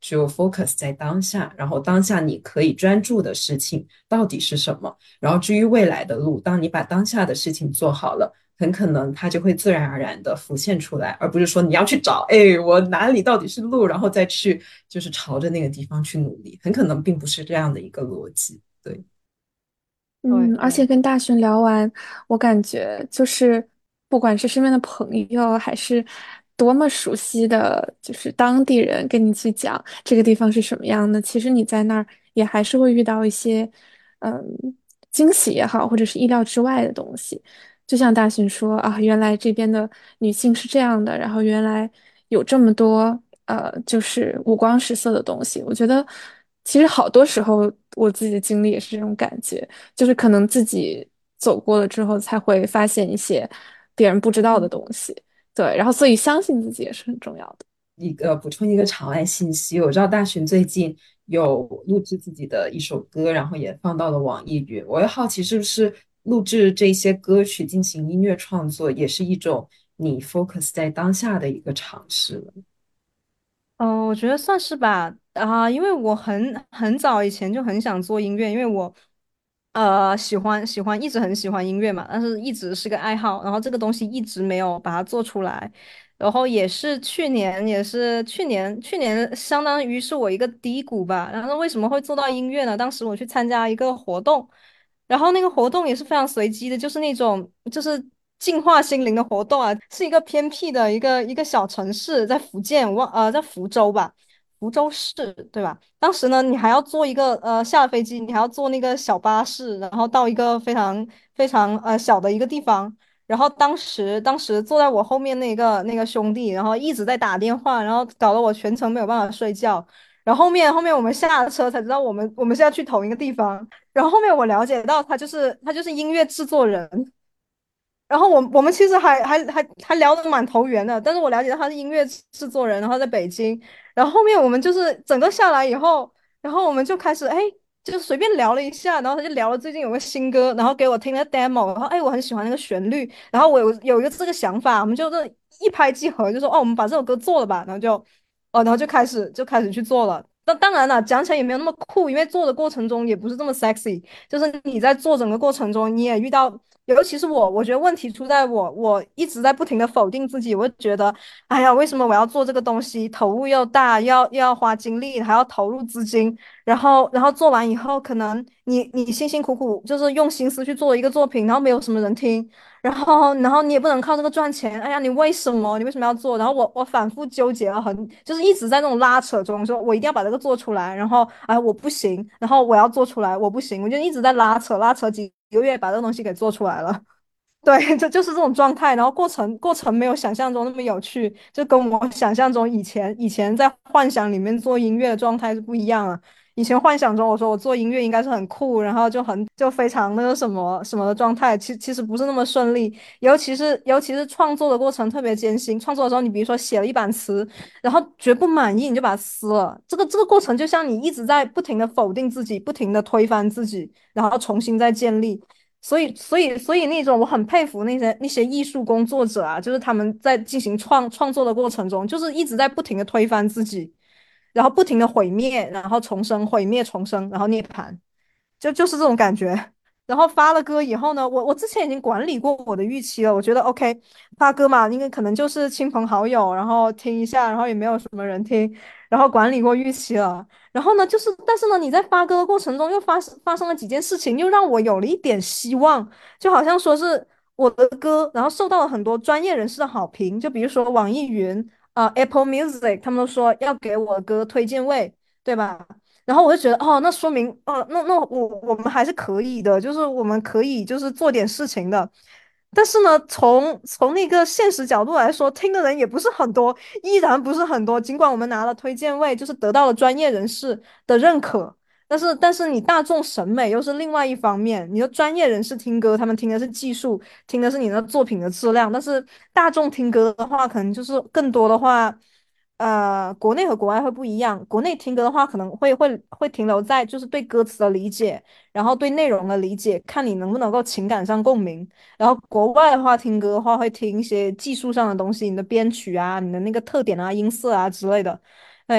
就 focus 在当下，然后当下你可以专注的事情到底是什么，然后至于未来的路，当你把当下的事情做好了，很可能它就会自然而然的浮现出来，而不是说你要去找，哎，我哪里到底是路，然后再去就是朝着那个地方去努力，很可能并不是这样的一个逻辑。对。 嗯，而且对对。 跟大群聊完，我感觉就是不管是身边的朋友，还是多么熟悉的就是当地人跟你去讲这个地方是什么样的，其实你在那儿也还是会遇到一些嗯惊喜也好，或者是意料之外的东西。就像大群说啊，原来这边的女性是这样的，然后原来有这么多呃，就是五光十色的东西。我觉得其实好多时候我自己的经历也是这种感觉。就是可能自己走过了之后，才会发现一些别人不知道的嗯。 东西。对，然后所以相信自己也是很重要的。 一个补充一个场外信息，我知道大寻最近有录制自己的一首歌，然后也放到了网易云。我也好奇，是不是录制这些歌曲进行音乐创作，也是一种你 focus 在当下的一个尝试了？ 嗯，我觉得算是吧，啊、因为我很很早以前就很想做音乐，因为我呃喜欢喜欢一直很喜欢音乐嘛，但是一直是个爱好，然后这个东西一直没有把它做出来，然后也是去年也是去年去年相当于是我一个低谷吧，然后为什么会做到音乐呢？当时我去参加一个活动。然后那个活动也是非常随机的，就是那种就是净化心灵的活动啊，是一个偏僻的一个一个小城市，在福建，忘呃在福州吧，福州市对吧？当时呢，你还要坐一个呃下了飞机，你还要坐那个小巴士，然后到一个非常非常呃小的一个地方。然后当时当时坐在我后面那个那个兄弟，然后一直在打电话，然后搞得我全程没有办法睡觉。然后后面后面我们下了车才知道我们我们是要去同一个地方。然后后面我了解到他就是他就是音乐制作人，然后我我们其实还还还还聊得蛮投缘的，但是我了解到他是音乐制作人，然后在北京，然后后面我们就是整个下来以后，然后我们就开始哎，就随便聊了一下，然后他就聊了最近有个新歌，然后给我听了 demo，然后哎我很喜欢那个旋律，然后我有有一个这个想法，我们就这一拍即合，就说哦我们把这首歌做了吧，然后就哦然后就开始就开始去做了。那当然了，讲起来也没有那么酷，因为做的过程中也不是这么 sexy，就是你在做整个过程中，你也遇到，尤其是我，我觉得问题出在我，我一直在不停的否定自己，我就觉得，哎呀，为什么我要做这个东西，投入又大，要又要花精力，还要投入资金，然后然后做完以后，可能你你辛辛苦苦就是用心思去做一个作品，然后没有什么人听，然后然后你也不能靠这个赚钱，哎呀，你为什么？你为什么要做？然后我我反复纠结了很，就是一直在那种拉扯中，说我一定要把这个做出来，然后哎我不行，然后我要做出来，我不行，我就一直在拉扯拉扯几个月把这个东西给做出来了。对，就就是这种状态，然后过程过程没有想象中那么有趣，就跟我想象中以前以前在幻想里面做音乐的状态是不一样啊。以前幻想中我说我做音乐应该是很酷，然后就很就非常那个什么什么的状态，其其实不是那么顺利，尤其是尤其是创作的过程特别艰辛。创作的时候，你比如说写了一版词，然后觉得不满意，你就把它撕了，这个这个过程就像你一直在不停的否定自己，不停的推翻自己，然后重新再建立。所以，所以，所以那种我很佩服那些那些艺术工作者啊，就是他们在进行创创作的过程中，就是一直在不停的推翻自己，然后不停的毁灭，然后重生，毁灭重生，然后涅槃。就就是这种感觉。然后发了歌以后呢，我我之前已经管理过我的预期了，我觉得 OK，发歌嘛，应该可能就是亲朋好友，然后听一下，然后也没有什么人听，然后管理过预期了。然后呢，就是但是呢，你在发歌的过程中又发生发生了几件事情，又让我有了一点希望，就好像说是我的歌，然后受到了很多专业人士的好评，就比如说网易云啊、Apple Music，他们都说要给我的歌推荐位，对吧？然后我就觉得，哦，那说明，哦，那那我我们还是可以的，就是我们可以就是做点事情的。但是呢，从从那个现实角度来说，听的人也不是很多，依然不是很多。尽管我们拿了推荐位，就是得到了专业人士的认可，但是但是你大众审美又是另外一方面。你的专业人士听歌，他们听的是技术，听的是你的作品的质量，但是大众听歌的话，可能就是更多的话。呃，国内和国外会不一样。国内听歌的话，可能会会会停留在就是对歌词的理解，然后对内容的理解，看你能不能够情感上共鸣。然后国外的话，听歌的话会听一些技术上的东西，你的编曲啊，你的那个特点啊、音色啊之类的。对，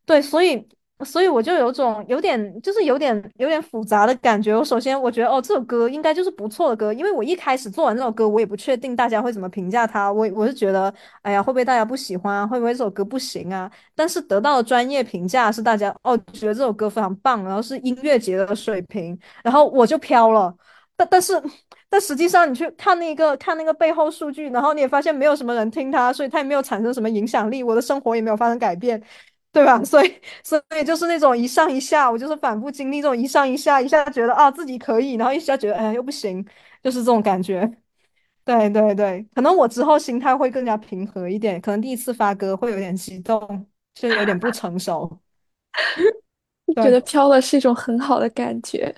对，所以所以我就有种有点就是有点有点复杂的感觉。我首先我觉得哦，这首歌应该就是不错的歌，因为我一开始做完这首歌，我也不确定大家会怎么评价它，我我是觉得哎呀会不会大家不喜欢啊，会不会这首歌不行啊？但是得到的专业评价是大家哦觉得这首歌非常棒，然后是音乐节的水平，然后我就飘了。但但是但实际上你去看那个看那个背后数据，然后你也发现没有什么人听它，所以它也没有产生什么影响力，我的生活也没有发生改变。对吧？所以，所以就是那种一上一下，我就是反复经历这种一上一下，一下觉得啊自己可以，然后一下觉得哎又不行，就是这种感觉。对对对，可能我之后心态会更加平和一点，可能第一次发歌会有点激动，就有点不成熟。 觉得对， 飘了是一种很好的感觉，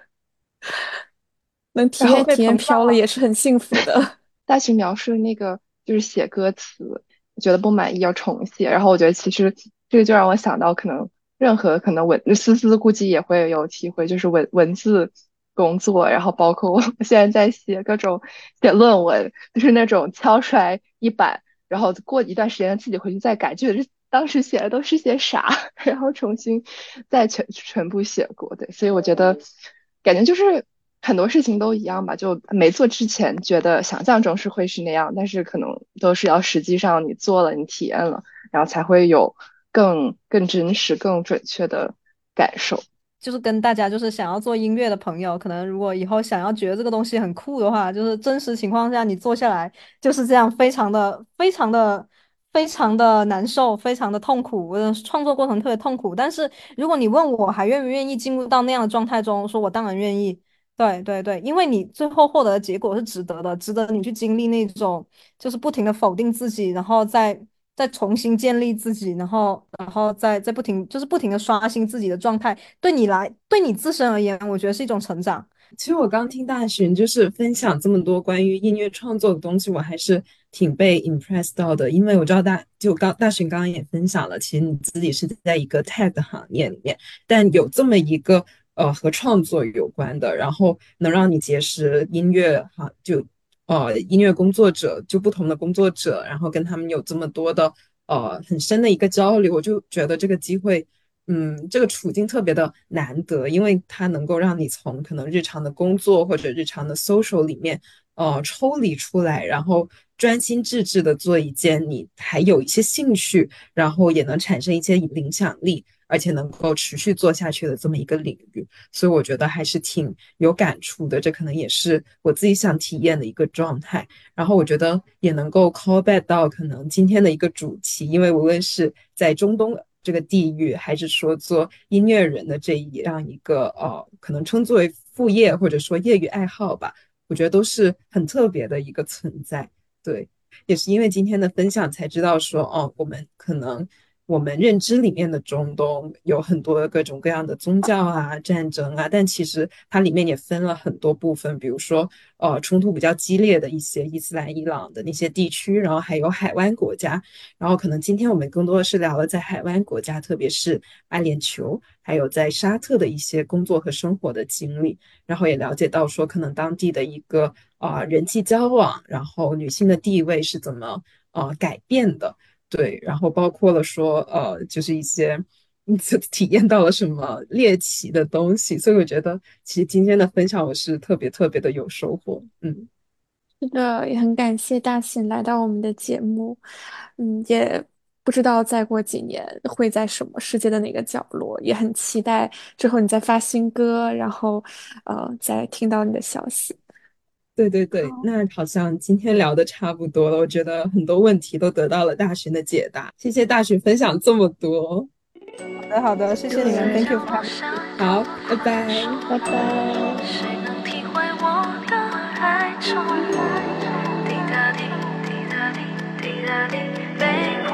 能体然后验体验被膨胀了。 飘了也是很幸福的。 大群描述的那个就是写歌词，觉得不满意要重写。然后我觉得其实这个就让我想到，可能任何可能文思思估计也会有体会，就是文文字工作，然后包括我现在在写各种写论文，就是那种敲出来一版，然后过一段时间自己回去再改，觉得这当时写的都是些啥，然后重新再全全部写过。对，所以我觉得感觉就是很多事情都一样吧，就没做之前觉得想象中是会是那样，但是可能都是要实际上你做了，你体验了，然后才会有更更真实、更准确的感受。 就是跟大家就是想要做音乐的朋友，可能如果以后想要觉得这个东西很酷的话，就是真实情况下你做下来就是这样，非常的非常的非常的难受，非常的痛苦。我的创作过程特别痛苦，但是如果你问我还愿不愿意进入到那样的状态中，说我当然愿意。对对对，因为你最后获得的结果是值得的，值得你去经历那种就是不停的否定自己，然后再再重新建立自己，然后然后再再不停就是不停的刷新自己的状态。对你来，对你自身而言，我觉得是一种成长。 其实我刚听大寻就是分享这么多关于音乐创作的东西，我还是挺被 impressed 到的，因为我知道大就刚大寻刚刚也分享了，其实你自己是在一个 tech 的行业里面，但有这么一个呃和创作有关的，然后能让你结识音乐哈就呃音乐工作者，就不同的工作者，然后跟他们有这么多的呃很深的一个交流，我就觉得这个机会。嗯，这个处境特别的难得，因为它能够让你从可能日常的工作或者日常的 social 里面，呃，抽离出来，然后专心致志的做一件你还有一些兴趣，然后也能产生一些影响力，而且能够持续做下去的这么一个领域。所以我觉得还是挺有感触的，这可能也是我自己想体验的一个状态。然后我觉得也能够 call back 到可能今天的一个主题，因为无论是在中东这个地域，还是说做音乐人的这样一个呃，可能称作为副业或者说业余爱好吧，我觉得都是很特别的一个存在。对，也是因为今天的分享才知道说，哦，我们可能我们认知里面的中东有很多各种各样的宗教啊、战争啊，但其实它里面也分了很多部分，比如说呃冲突比较激烈的一些伊斯兰、伊朗的那些地区，然后还有海湾国家，然后可能今天我们更多的是聊了在海湾国家，特别是阿联酋，还有在沙特的一些工作和生活的经历，然后也了解到说可能当地的一个啊、呃、人际交往，然后女性的地位是怎么呃改变的。对，然后包括了说，呃，就是一些你就体验到了什么猎奇的东西，所以我觉得其实今天的分享我是特别特别的有收获，嗯。 是的，也很感谢大贤来到我们的节目。嗯，也不知道再过几年会在什么世界的哪个角落，也很期待之后你再发新歌，然后呃再听到你的消息。 对对对， 好， 那好像今天聊的差不多了，我觉得很多问题都得到了大寻的解答，谢谢大寻分享这么多， 好的，好的，谢谢你们，Thank you for having me。 好，拜拜。 拜拜。 谁能体会我的哀愁？滴答滴，滴答滴，滴答滴，被